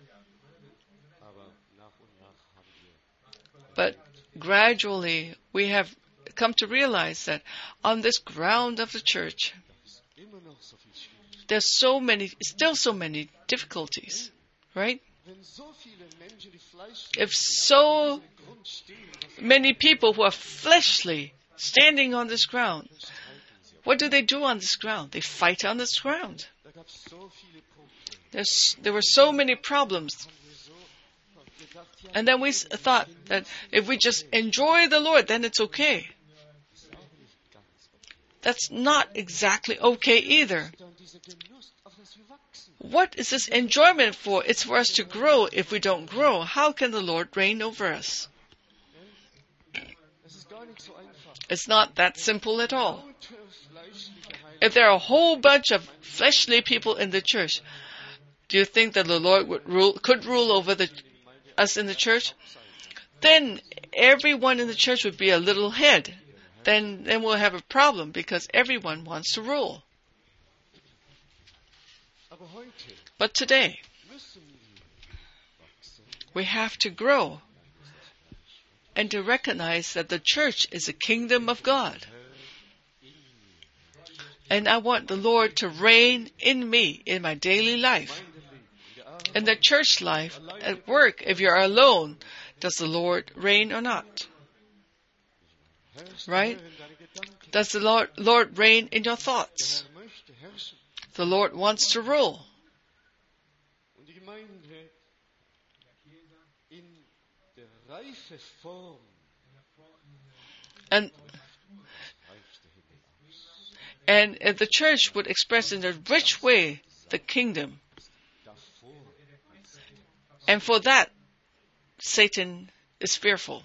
But gradually, we have come to realize that on this ground of the church, there's still so many difficulties, right? If so many people who are fleshly standing on this ground, what do they do on this ground? They fight on this ground. There were so many problems. And then we thought that if we just enjoy the Lord, then it's okay. That's not exactly okay either. What is this enjoyment for? It's for us to grow. If we don't grow, how can the Lord reign over us? It's not that simple at all. If there are a whole bunch of fleshly people in the church, do you think that the Lord could rule over us in the church? Then everyone in the church would be a little head. Then we'll have a problem because everyone wants to rule. But today, we have to grow and to recognize that the church is a kingdom of God. And I want the Lord to reign in me, in my daily life. In the church life, at work, if you're alone, does the Lord reign or not? Right? Does the Lord reign in your thoughts? The Lord wants to rule. And if the church would express in a rich way the kingdom, and for that, Satan is fearful.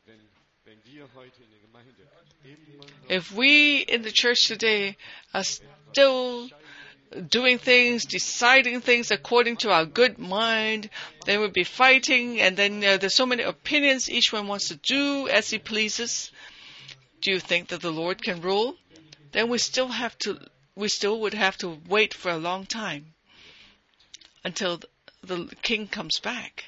If we in the church today are still doing things, deciding things according to our good mind, then we'll be fighting, and then there's so many opinions, each one wants to do as he pleases. Do you think that the Lord can rule? Then we still would have to wait for a long time until the King comes back.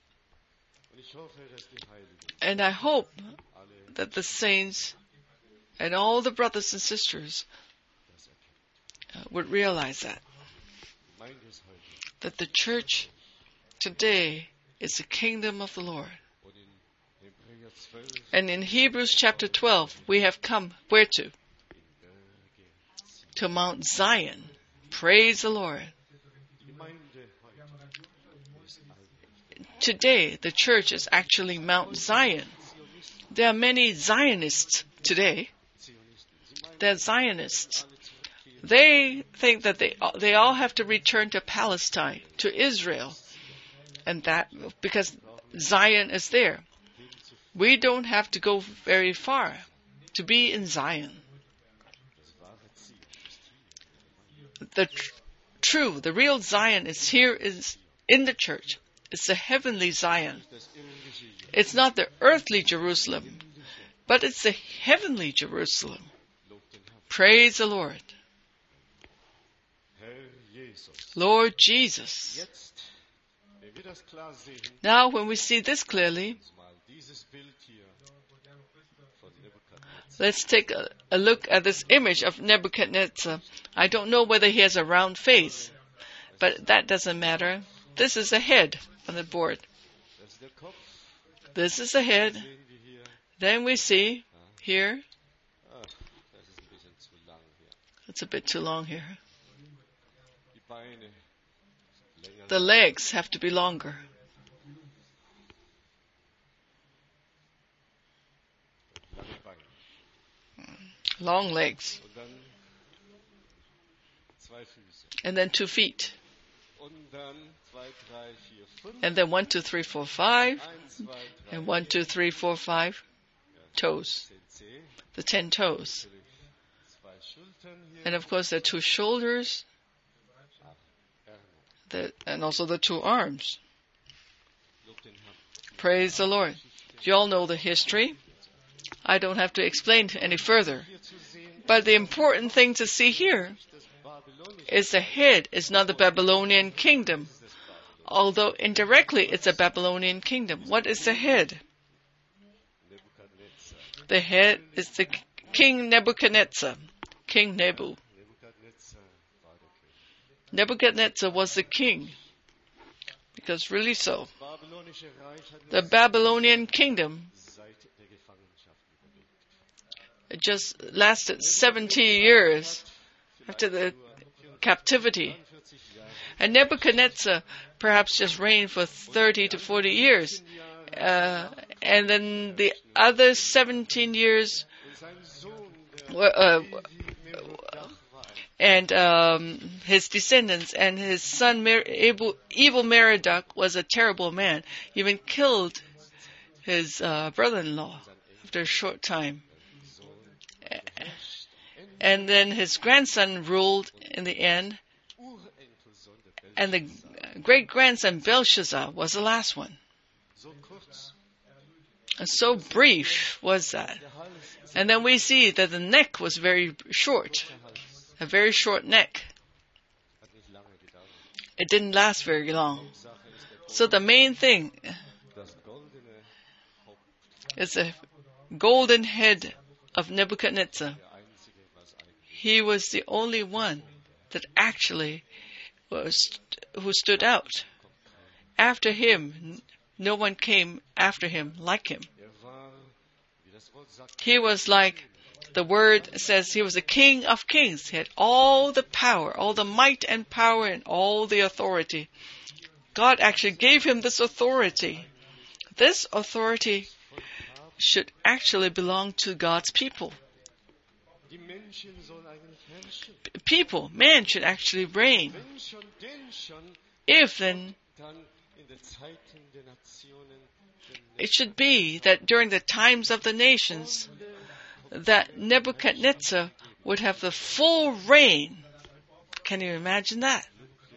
And I hope that the saints and all the brothers and sisters would realize that the church today is the kingdom of the Lord. And in Hebrews chapter 12, we have come where to? To Mount Zion. Praise the Lord. Today, the church is actually Mount Zion. There are many Zionists today. They're Zionists. They think that they all have to return to Palestine, to Israel, and that because Zion is there. We don't have to go very far to be in Zion. The real Zion is here, is in the church. It's the heavenly Zion. It's not the earthly Jerusalem, but it's the heavenly Jerusalem. Praise the Lord. Lord Jesus. Now, when we see this clearly, let's take a look at this image of Nebuchadnezzar. I don't know whether he has a round face, but that doesn't matter. This is a head on the board. This is the head. Then we see here. It's a bit too long here. The legs have to be longer. long legs, und dann zwei Füße. and then 2 feet, Und dann 2, 3, 4, 5. and then 1, 2, 3, 4, 5, 1, 2, 3, and 1, 2, 3, 4, 5 toes, 10 Zehen. the 10 toes. Natürlich 2 Schultern hier. And of course, the 2 shoulders, Ärmel. and also the 2 arms. Lob den Herrn. Praise the Lord. You all know the history. I don't have to explain any further. Hier zu sehen, But the important thing to see here das babylonische is the head is not the Babylonian kingdom, although indirectly it's a Babylonian kingdom. What is the head? Nebukadnezar. The head is the King Nebuchadnezzar, King Nebu. Nebukadnezar war der König. Nebuchadnezzar was the king, because really so. Das babylonische Reich hat The Babylonian kingdom seit der Gefangenschaft überlebt. it just lasted 70 years after the captivity. 40 Jahre. And Nebuchadnezzar perhaps just reigned for 30 to 40 years. And then the other 17 years Und sein Sohn, der were, Merodach war and his descendants and his son evil Merodach was a terrible man. He even killed his brother-in-law after a short time. And then his grandson ruled in the end, Urenkelsohn der and the great-grandson Belshazzar was the last one. so kurz. And so brief was that. Der Hals And then we see that the neck was very short, a very short neck. hat nicht lange gedauert. It didn't last very long. Sache ist der So the main thing das goldene Haupt, is the golden head of Nebuchadnezzar. der einzige, was eigentlich He was the only one that actually who stood out. After him, no one came after him like him. war, wie das Wort sagt, He was like the word says, he was a king of kings. He had all the power, all the might and power and all the authority. God actually gave him this authority. This authority should actually belong to God's people. die Menschen sollen eigentlich herrschen. People, man should actually reign. Wenn schon, denn schon, If then, dann in den Zeiten der Nationen, it should be that during the times of the nations, that Nebuchadnezzar would have the full reign. Can you imagine that?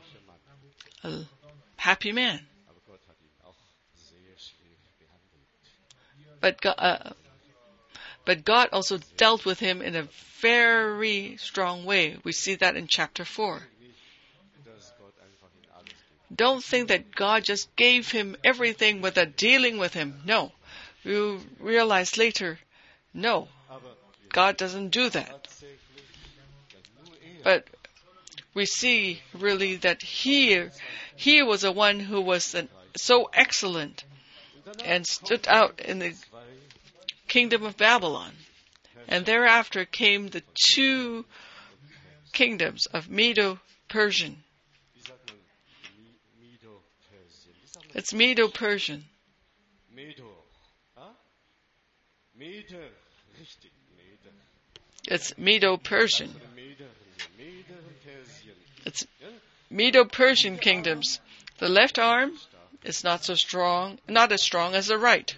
A happy man. aber Gott hat ihn auch sehr schwer behandelt. But God also dealt with him in a very strong way. We see that in chapter 4. Dass Gott einfach in alles gibt. Don't think that God just gave him everything without dealing with him. No. You realize later, no, Aber God doesn't do that. tatsächlich, dass nur er But we see really that he was the one who was so excellent and stood out in the zwei kingdom of Babylon. And thereafter came the 2 kingdoms of Medo-Persian. wie sagt man, Medo-Persien. Wie sagt man It's Medo-Persian. Medo? Ah? Meder, richtig, Meder. It's Medo-Persian. Oder Meder, Meder-Persien. It's Medo-Persian kingdoms. The left arm is not as strong as the right.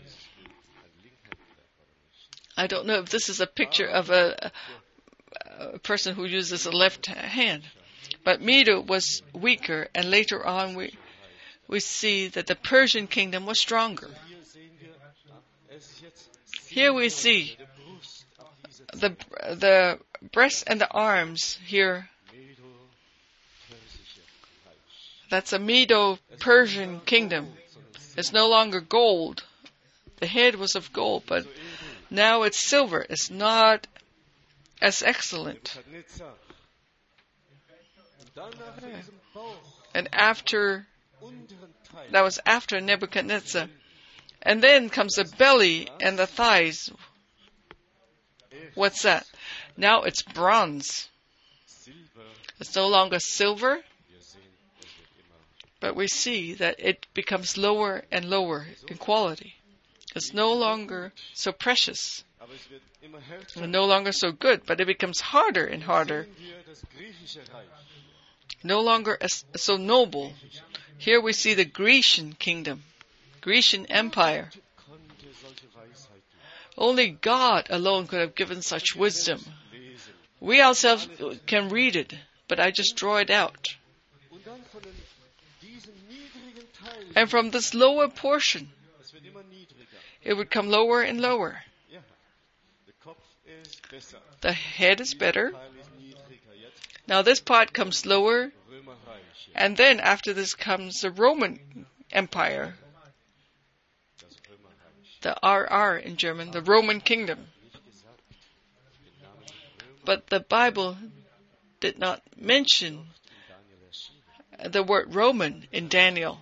I don't know if this is a picture of a person who uses a left hand. But Medo was weaker, and later on we see that the Persian kingdom was stronger. Hier sehen wir, es ist jetzt Here we see der Brust auf diese the breast and the arms here. Medo-Persische Reich. That's a Medo-Persian kingdom. It's no longer gold. The head was of gold, but now it's silver. It's not as excellent. Nebukadnezar. Und dann nach diesem Bauch, And after, unteren Teil, that was after Nebuchadnezzar. And then comes the belly and the thighs. What's that? Now it's bronze. Silber. It's no longer silver, Wir sehen, es wird immer but we see that it becomes lower and lower in quality. It's no longer so precious. aber es wird immer härter. no longer so good, but it becomes harder and harder, Sehen wir das griechische Reich. no longer as so noble. Here we see the Grecian kingdom, Grecian empire. Konnte solche Weisheit Only God alone could have given such wisdom. lesen. We ourselves can read it, but I just draw it out. Und dann von diesem niedrigen Teil, And from this lower portion, es wird immer niedriger. it would come lower and lower. Ja, der Kopf ist besser. The head is better. Teil ist niedriger. Jetzt Now this part comes lower, Römerreich. and then after this comes the Roman Empire, Das Römerreich. the RR in German, the Roman kingdom. Nicht gesagt, den Namen Römer But the Bible did not mention in Daniel erschienen. the word Roman in Daniel.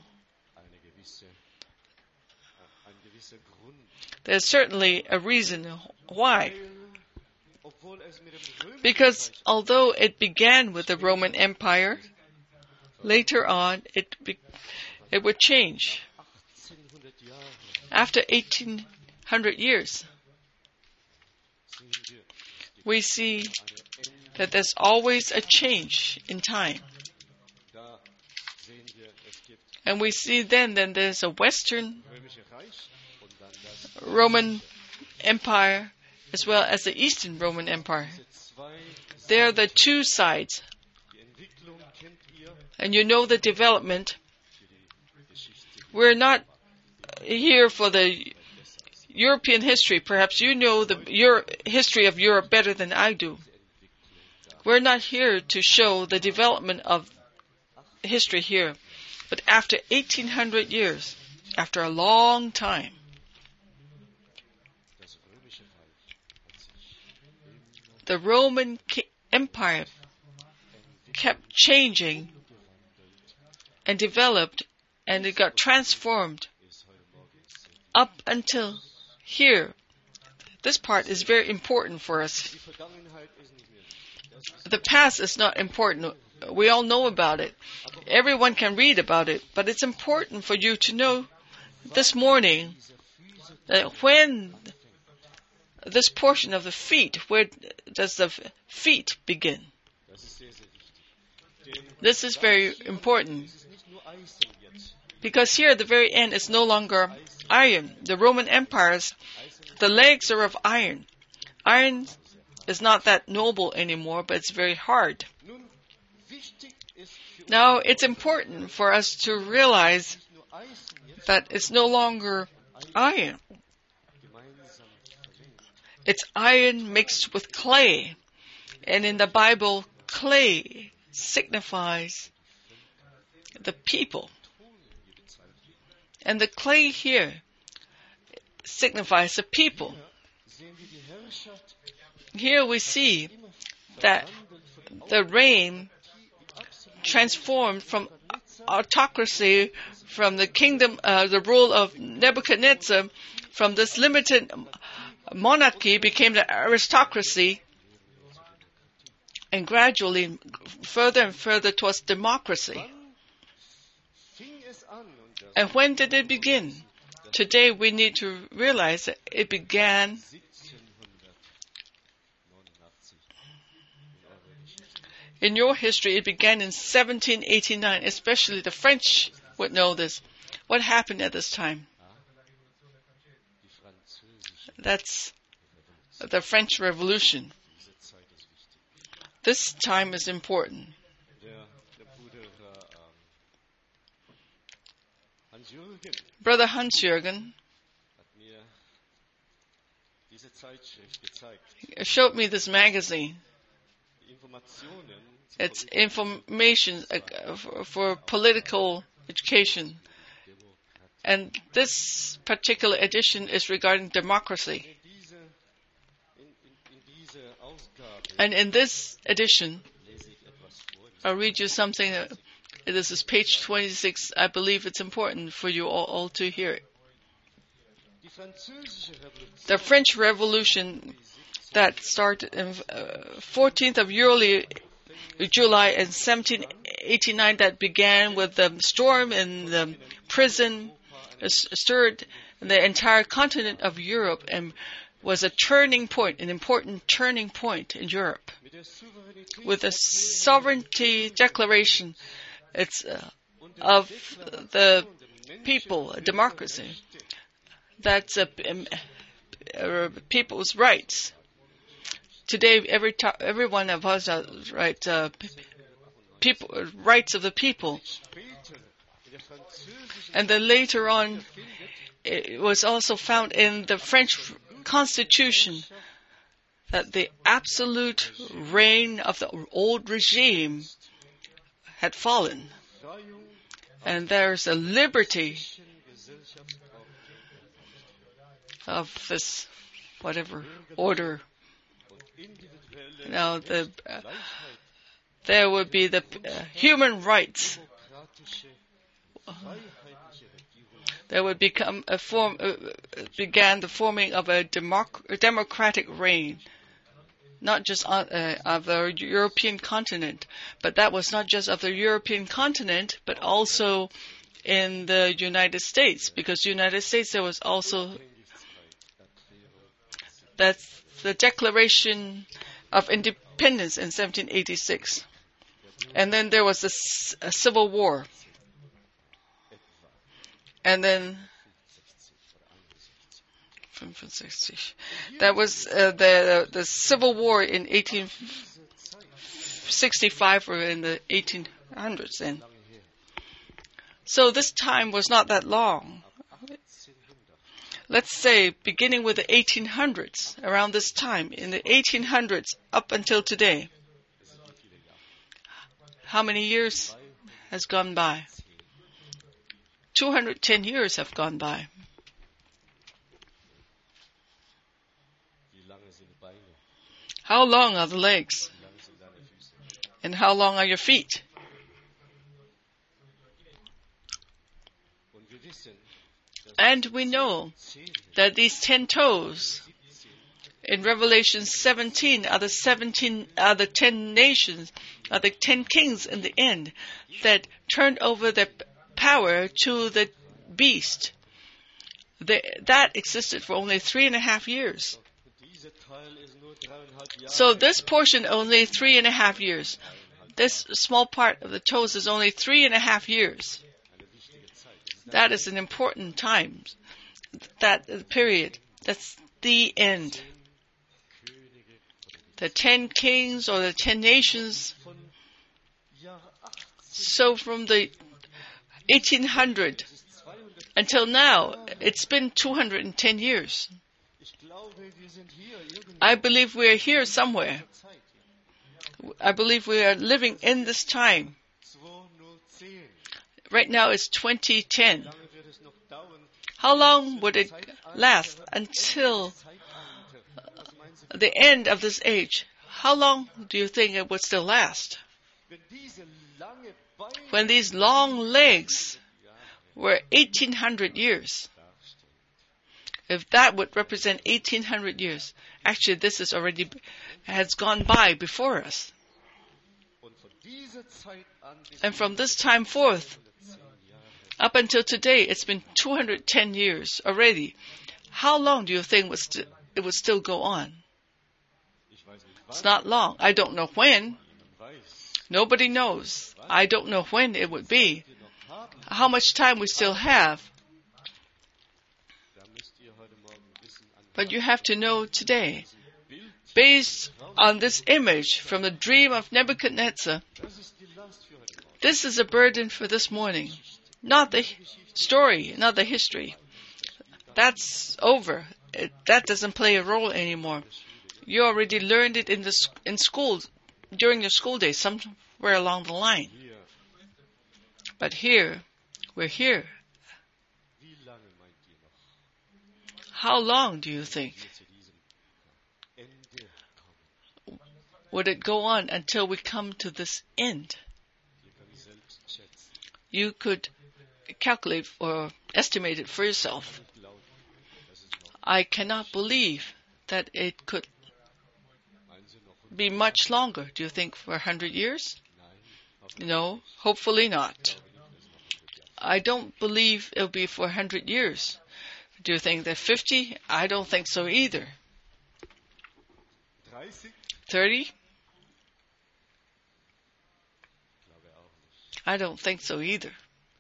Ein gewisser Grund. There's certainly a reason why. Obwohl es mit dem Römer Because although it began with the Roman Empire, later on it would change. 1800 Jahre After 1800 years, sehen wir we see eine Ende. that there's always a change in time. Da sehen wir, es gibt And we see then there's a Western Römische Reich und dann das Roman Empire as well as the Eastern Roman Empire. diese zwei. They're the two sides. Die Entwicklung kennt ihr And you know the development. für die Geschichte. We're not here for the European history. Perhaps you know your history of Europe better than I do. We're not here to show the development of history here. But after 1800 years, after a long time, Das Römische Reich hat sich the Roman Empire kept changing and developed, and it got transformed bis heute Morgen sehen. up until here. This part is very important for us. Die Vergangenheit ist nicht mehr. Das ist The past is not important. We all know about it. Everyone can read about it. But it's important for you to know this morning that when this portion of the feet, where does the feet begin? das ist sehr, sehr wichtig. Denn This is very important. es ist nicht nur Eisen jetzt. Because here at the very end it's no longer iron. The Roman empires, the legs are of iron. Iron is not that noble anymore, but it's very hard. Nun, wichtig ist für uns Now it's important for us to realize nicht nur Eisen jetzt that it's no longer iron. gemeinsam verwendet. It's iron mixed with clay. And in the Bible, clay signifies the people. Hier bezeichnet. And the clay here signifies the people. Sehen wir die Herrschaft Here we see immer that verwandelt von the reign transformed from autocracy, from the kingdom, the rule of Nebuchadnezzar, from this limited monarchy became the aristocracy, and gradually further and further towards democracy. fing es an und das And when did it begin? Today we need to realize that it began 1789 in eurer Geschichte. in your history. It began in 1789, especially the French would know this. What happened at this time? Die französische That's the French Revolution. diese Zeit ist wichtig. This time is important. Der Bruder Hans-Jürgen Brother Hans-Jürgen hat mir diese Zeitschrift gezeigt. showed me this magazine. Die Informationen zur It's information for political education. And this particular edition is regarding democracy. in dieser Ausgabe And in this edition, lese ich etwas vor. I'll read you something. This is page 26. I believe it's important for you all to hear it. Die französische Revolution The French Revolution that started in 14th of July in 1789, that began with the storm in the prison, stirred the entire continent of Europe and was a turning point, an important turning point in Europe. mit der Souveränität With a sovereignty declaration, it's of the people, a democracy. That's people's rights. Today, every one of us has rights of the people. später in der französischen And then later on, it was also found in the French Constitution that the absolute reign of the old regime had fallen. Befreiung And there's a liberty Gesellschaft of this, whatever, order. individuelle Now, Gleichheit, there would be the human rights. demokratische, freiheitliche Regierung There would become began the forming of a democratic reign, not just of the European continent, but that was not just of the European continent, but also in the United States, because the United States there was also that's the Declaration of Independence in 1786, and then there was a Civil War. And then, that was the Civil War in 1865 or in the 1800s then. So this time was not that long. Let's say beginning with the 1800s, around this time, in the 1800s up until today. How many years has gone by? 210 years have gone by. Wie lange sind die Beine? How long are the legs? Wie lange sind deine Füße? And how long are your feet? Und wir wissen, dass And we know 10, that these 10 toes 17 in Revelation 17 are the 10 nations, are the 10 kings in the end that turned over their power to the beast. That existed for only 3.5 years. und dieser Teil ist nur 3,5 Jahre. So this portion only 3.5 years. This small part of the toes is only 3.5 years. Eine wichtige Zeit. That is an important time. That period. That's the end. Könige The 10 kings or the 10 nations. von Jahr 18 So from the 1800 bis 200. until now, it's been 210 years. Ich glaube, wir sind hier irgendwo I believe we are here somewhere. Zeit. I believe we are living in this time. 2010. Right now it's 2010. Lange wird es noch dauern. How long would it last until Zeitalter. Was meinen Sie? the end of this age? How long do you think it would still last? Wenn diese lange Beine When these long legs were 1800 years. If that would represent 1800 years. Actually, this is has gone by before us. und von dieser Zeit an bis And from this time forth, 110 Jahre. up until today, it's been 210 years already. How long do you think it would still go on? Ich weiß nicht, It's wann not long. I don't know when. man weiß, Nobody knows. I don't know when it would be. wir noch haben. How much time we still have. Da müsst ihr heute Morgen wissen, an But you have to know today, Bild, based on this image from the dream of Nebuchadnezzar, das ist die Last für heute Morgen. this is a burden for this morning. Not the story, not the history. That's over. That doesn't play a role anymore. You already learned it in school, during your school days, somewhere along the line. Hier, But here, we're here. wie lange meint ihr noch, How long do you think? wir zu diesem Ende kommen? Would it go on until we come to this end? Ihr könnt selbst schätzen. You could calculate or estimate it for yourself. Ich glaube, dass es noch, I cannot believe that it could meinen Sie noch, be much longer. Do you think for 100 years? nein, No, hopefully not. hoffentlich ist es noch 100 Jahre. I don't believe it'll be for 100 years. Do you think that 50? I don't think so either. 30? 30? Glaube auch nicht. I don't think so either.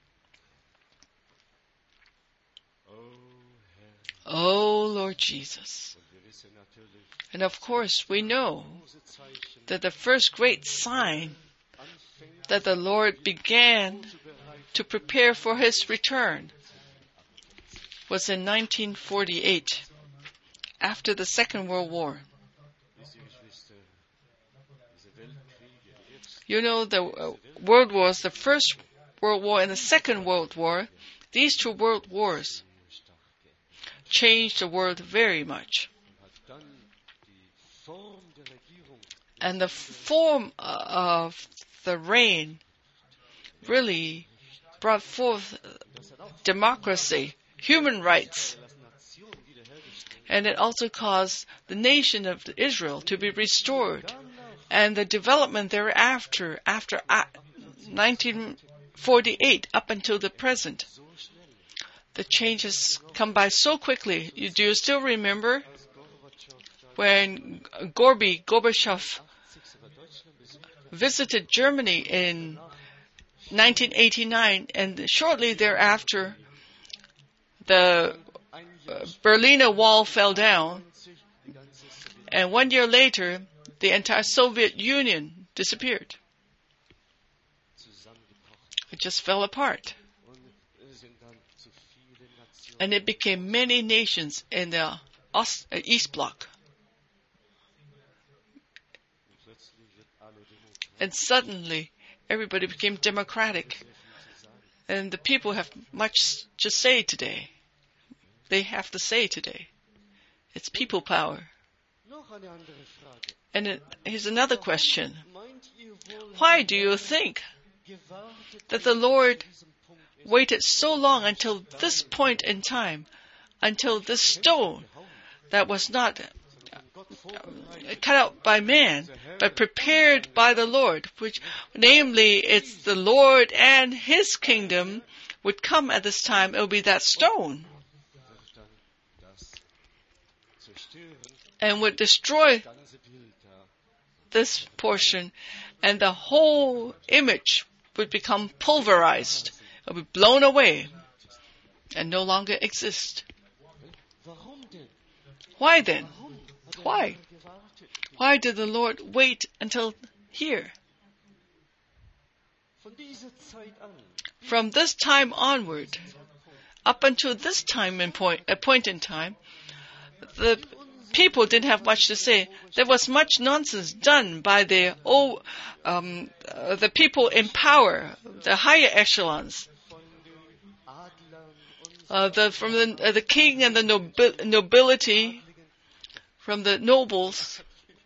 Oh Herr. Oh, Lord Jesus. Und wir wissen natürlich, And of course, we know große Zeichen that the first great sign anfängt that the Lord began to prepare for His return was in 1948, after the Second World War. Wisst ihr, Geschwister, diese Weltkriege, die ersten You know, the World Wars, the First World War and the Second World War, these two world wars sehr stark geändert, changed the world very much. hat dann die Form der Regierung And the form of the reign really brought forth democracy, human rights, als Nation wiederhergestellt. and it also caused the nation of Israel to be restored. Danach And the development thereafter, after 1948 up until the present, so schnell, the changes come by so quickly. Do you still remember als Gorbatschow da when Gorbachev 80 sogar Deutschland besucht hat, visited Germany in 1989, and shortly thereafter, the ein Jahr Berlin Wall fell down, später die ganze Sowjetunion and 1 year later, the entire Soviet Union disappeared. zusammengebrochen It just fell apart. und es sind dann zu viele Nationen. And it became many nations in the East Bloc. Und plötzlich wird alle Demokraten And suddenly, everybody became democratic. sehr viel zu sagen. And the people have much to say today. They have to say today. It's people power. Noch eine andere Frage. And here's another question. Meint ihr wohl, Why do you think gewartet that the Lord an diesem Punkt ist, waited so long until this point in time, until this stone that was not Gott vorbereitet, cut out by man, but prepared by the Lord, which namely it's the Lord and His kingdom would come at this time? It will be that stone wird dann das zerstören, and would destroy das ganze Bild da. this portion, and the whole image would become pulverized. It would be blown away and no longer exist. Warum denn? Why then? Warum hat Why? Herr gewartet? Why did the Lord wait until here? Von dieser Zeit an, From this time onward, up until this time a point in time, the people didn't have much to say. There was much nonsense done by the people in power, the higher echelons, von den Adlern und from the king and the nobility, from the nobles,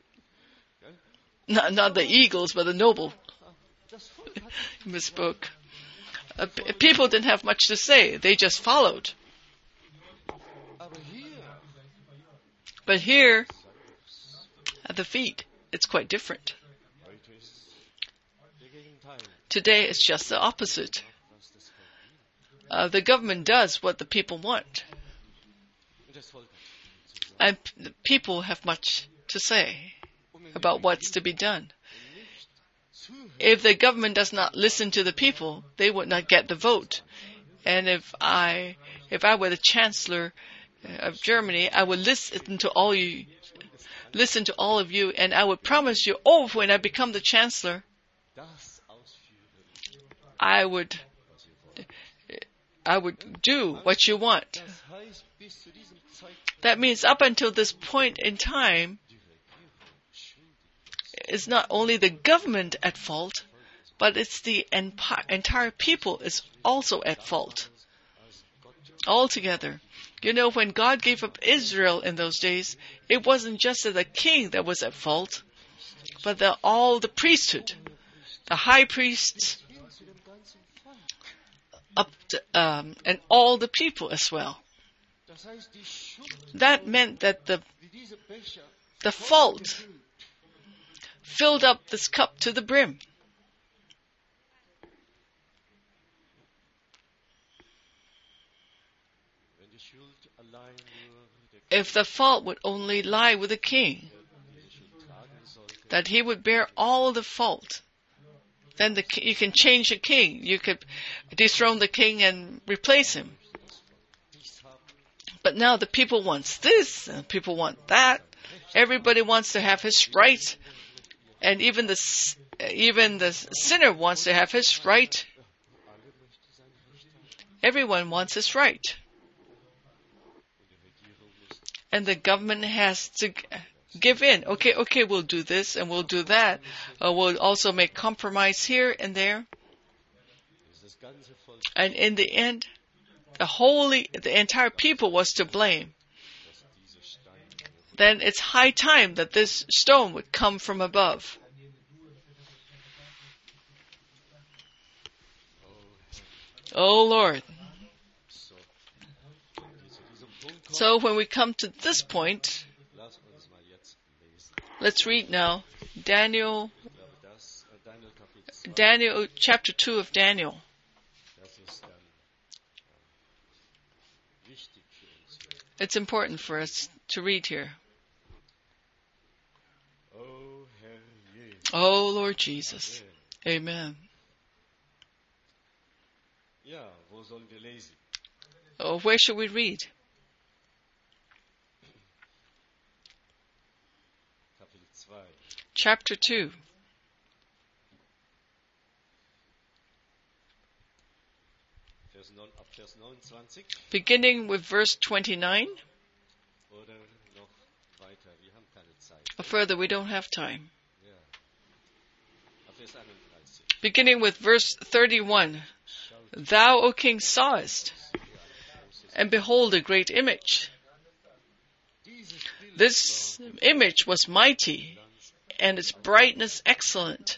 not the eagles, but the noble. das Volk hat Misspoke. People didn't have much to say. They just followed. aber hier But here, at the feet, it's quite different. heute ist der Gegenteil, Today, it's just the opposite. was das Volk will. The government does what the people want. Und das Volk hat viel zu sagen. And the people have much to say Und wenn about wir what's to be done. nicht zuhören, If the government does not listen to the people, they would not get the vote. And if I were the chancellor of Germany, I would listen to all of you, and I would promise you, when I become the chancellor, das ausführen, I would do what you want. das heißt, bis zu diesem Zeitpunkt That means up until this point in time, die Regierung schuldig ist. it's not only the government at fault, but it's the entire people is also at fault. Als Gott Altogether. You know, when God gave up Israel in those days, it wasn't just the king that was at fault, but all the priesthood, the high priests, hin zu dem ganzen Volk. and all the people as well. Das heißt, die Schuld, That meant that wie diese Becher the fault filled up this cup to the brim. wenn die Schuld allein nur der If the fault would only lie with the king, diese Schuld that he would bear all the fault. Then you can change the king. You could dethrone the king and replace him. But now the people wants this, and people want that. Everybody wants to have his right, and even the sinner wants to have his right. Everyone wants his right. And the government has to give in. Okay, we'll do this and we'll do that. We'll also make compromise here and there. And in the end, the entire people was to blame. Then it's high time that this stone would come from above. Oh Lord. So when we come to this point, let's read now Daniel chapter 2 of Daniel. It's important for us to read here. Oh Lord Jesus. Amen. Oh, where should we read? Chapter 2. Beginning with verse 29. Or further, we don't have time. Beginning with verse 31. Thou, O king, sawest, and behold a great image. This image was mighty, and its brightness excellent.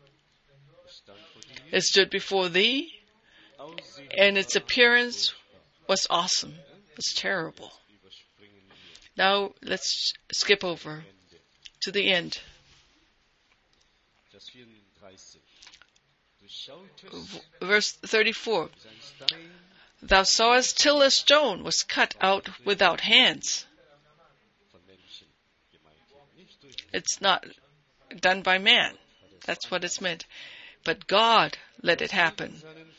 It stood before thee, and its appearance was awesome. It was terrible. Now let's skip over to the end. Verse 34. Thou sawest till a stone was cut out without hands. It's not done by man. That's what it's meant. But God let it happen.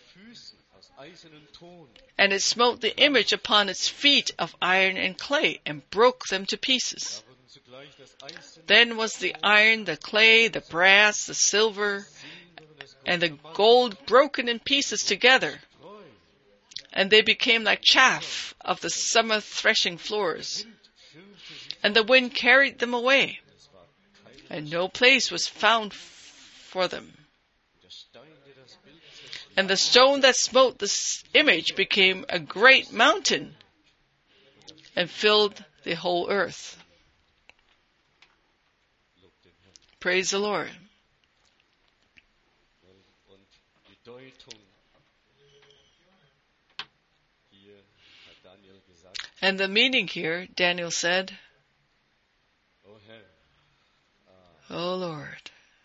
And it smote the image upon its feet of iron and clay, and broke them to pieces. Then was the iron, the clay, the brass, the silver, and the gold broken in pieces together, and they became like chaff of the summer threshing floors. And the wind carried them away, and no place was found for them. And the stone that smote this image became a great mountain, and filled the whole earth. Praise the Lord. And the meaning here, Daniel said, O Lord.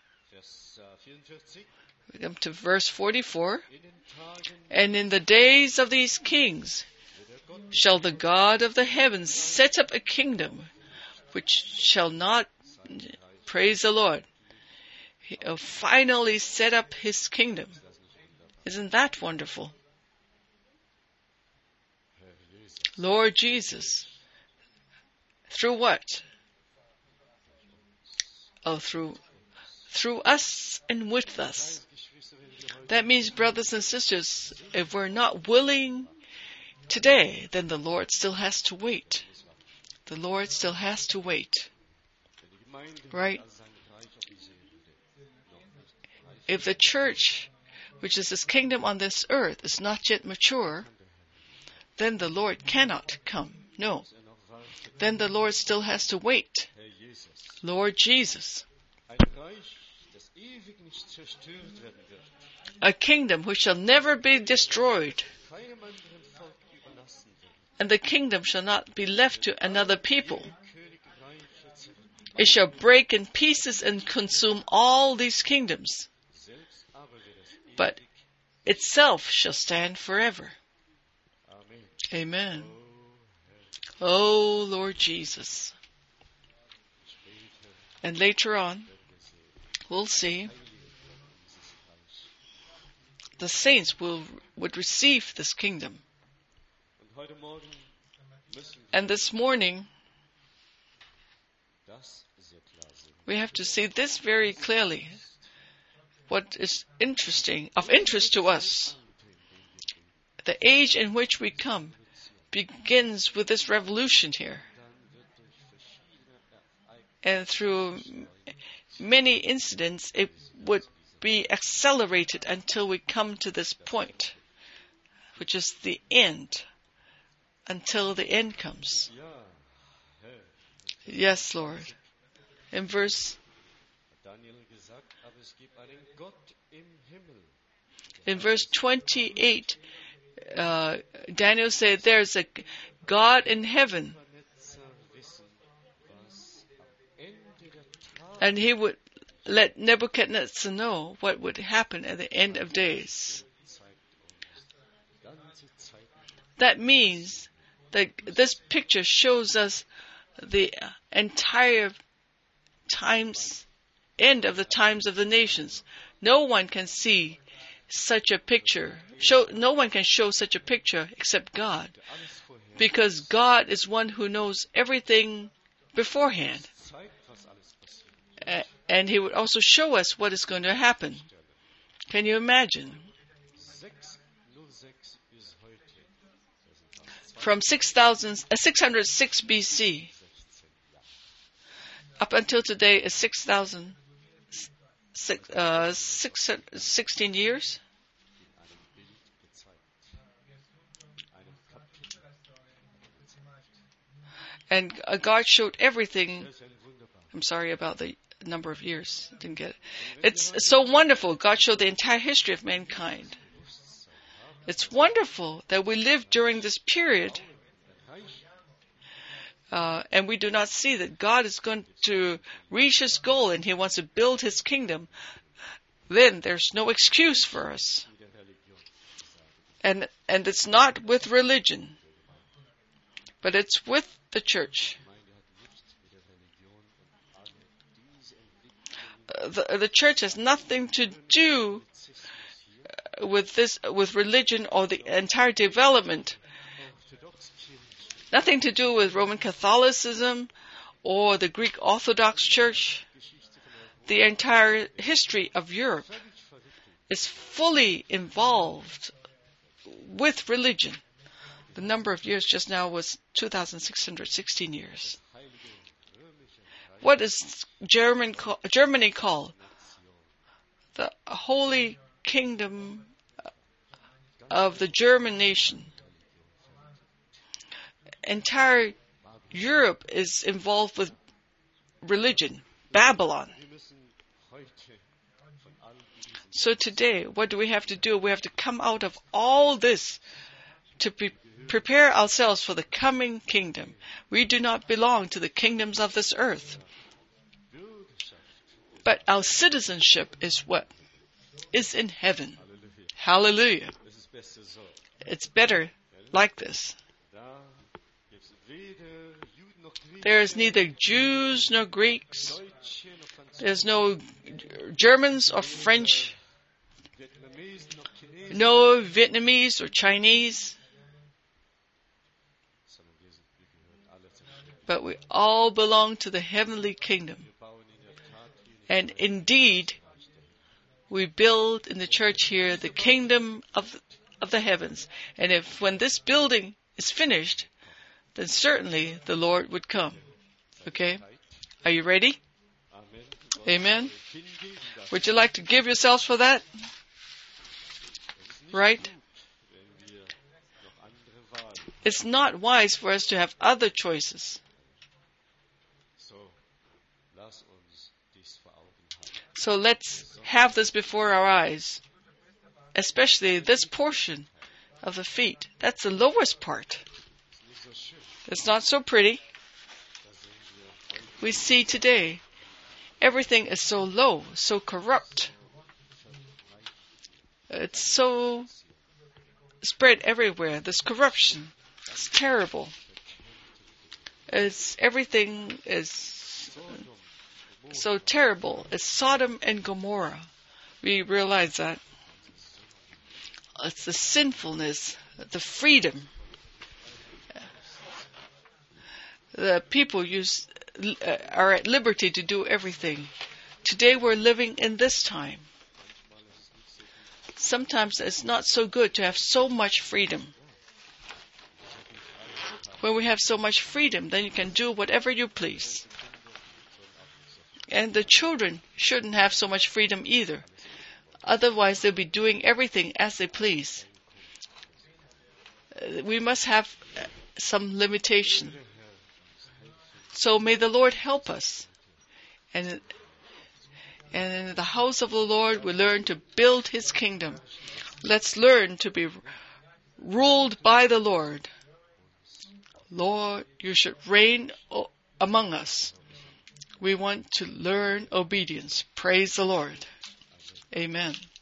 We come to verse 44. And in the days of these kings shall the God of the heavens set up a kingdom which shall not, praise the Lord, he'll finally set up his kingdom. Isn't that wonderful? Lord Jesus. Through what? Oh, through us and with us. That means, brothers and sisters, if we're not willing today, then the Lord still has to wait. The Lord still has to wait. Right? If the church, which is his kingdom on this earth, is not yet mature, then the Lord cannot come. No. Then the Lord still has to wait. Lord Jesus. A kingdom which shall never be destroyed. And the kingdom shall not be left to another people. It shall break in pieces and consume all these kingdoms. But itself shall stand forever. Amen. Oh, Lord Jesus. And later on, we'll see the saints would receive this kingdom. And this morning, we have to see this very clearly. What is of interest to us. The age in which we come begins with this revolution here. And through many incidents, it would be accelerated until we come to this point, which is the end, until the end comes. Yes, Lord. In verse 28, Daniel said, there's a God in heaven. And he would let Nebuchadnezzar know what would happen at the end of days. That means that this picture shows us the entire end of the times of the nations. No one can see such a picture. No one can show such a picture except God. Because God is one who knows everything beforehand. And he would also show us what is going to happen. Can you imagine? From 606 BC up until today is 616 years. And God showed everything. I'm sorry about the number of years. Didn't get it. It's so wonderful. God showed the entire history of mankind. It's wonderful that we live during this period, and we do not see that God is going to reach His goal and He wants to build His kingdom. Then there's no excuse for us. And it's not with religion, but it's with the church. The church has nothing to do with religion or the entire development. Nothing to do with Roman Catholicism or the Greek Orthodox Church. The entire history of Europe is fully involved with religion. The number of years just now was 2,616 years. What is Germany called? The Holy Kingdom of the German nation. Entire Europe is involved with religion. Babylon. So today, what do we have to do? We have to come out of all this to prepare ourselves for the coming kingdom. We do not belong to the kingdoms of this earth. But our citizenship is what? Is in heaven. Hallelujah. It's better like this. There is neither Jews nor Greeks. There's no Germans or French. No Vietnamese or Chinese. But we all belong to the heavenly kingdom. And indeed, we build in the church here the kingdom of the heavens. And when this building is finished, then certainly the Lord would come. Okay? Are you ready? Amen. Would you like to give yourselves for that? Right? It's not wise for us to have other choices. So let's have this before our eyes. Especially this portion of the feet. That's the lowest part. It's not so pretty. We see today, everything is so low, so corrupt. It's so spread everywhere. This corruption. It's terrible. Everything is so terrible as Sodom and Gomorrah. We realize that. It's the sinfulness, the freedom. The people are at liberty to do everything. Today we're living in this time. Sometimes it's not so good to have so much freedom. When we have so much freedom, then you can do whatever you please. And the children shouldn't have so much freedom either. Otherwise, they'll be doing everything as they please. We must have some limitation. So may the Lord help us. And in the house of the Lord, we learn to build His kingdom. Let's learn to be ruled by the Lord. Lord, you should reign among us. We want to learn obedience. Praise the Lord. Amen.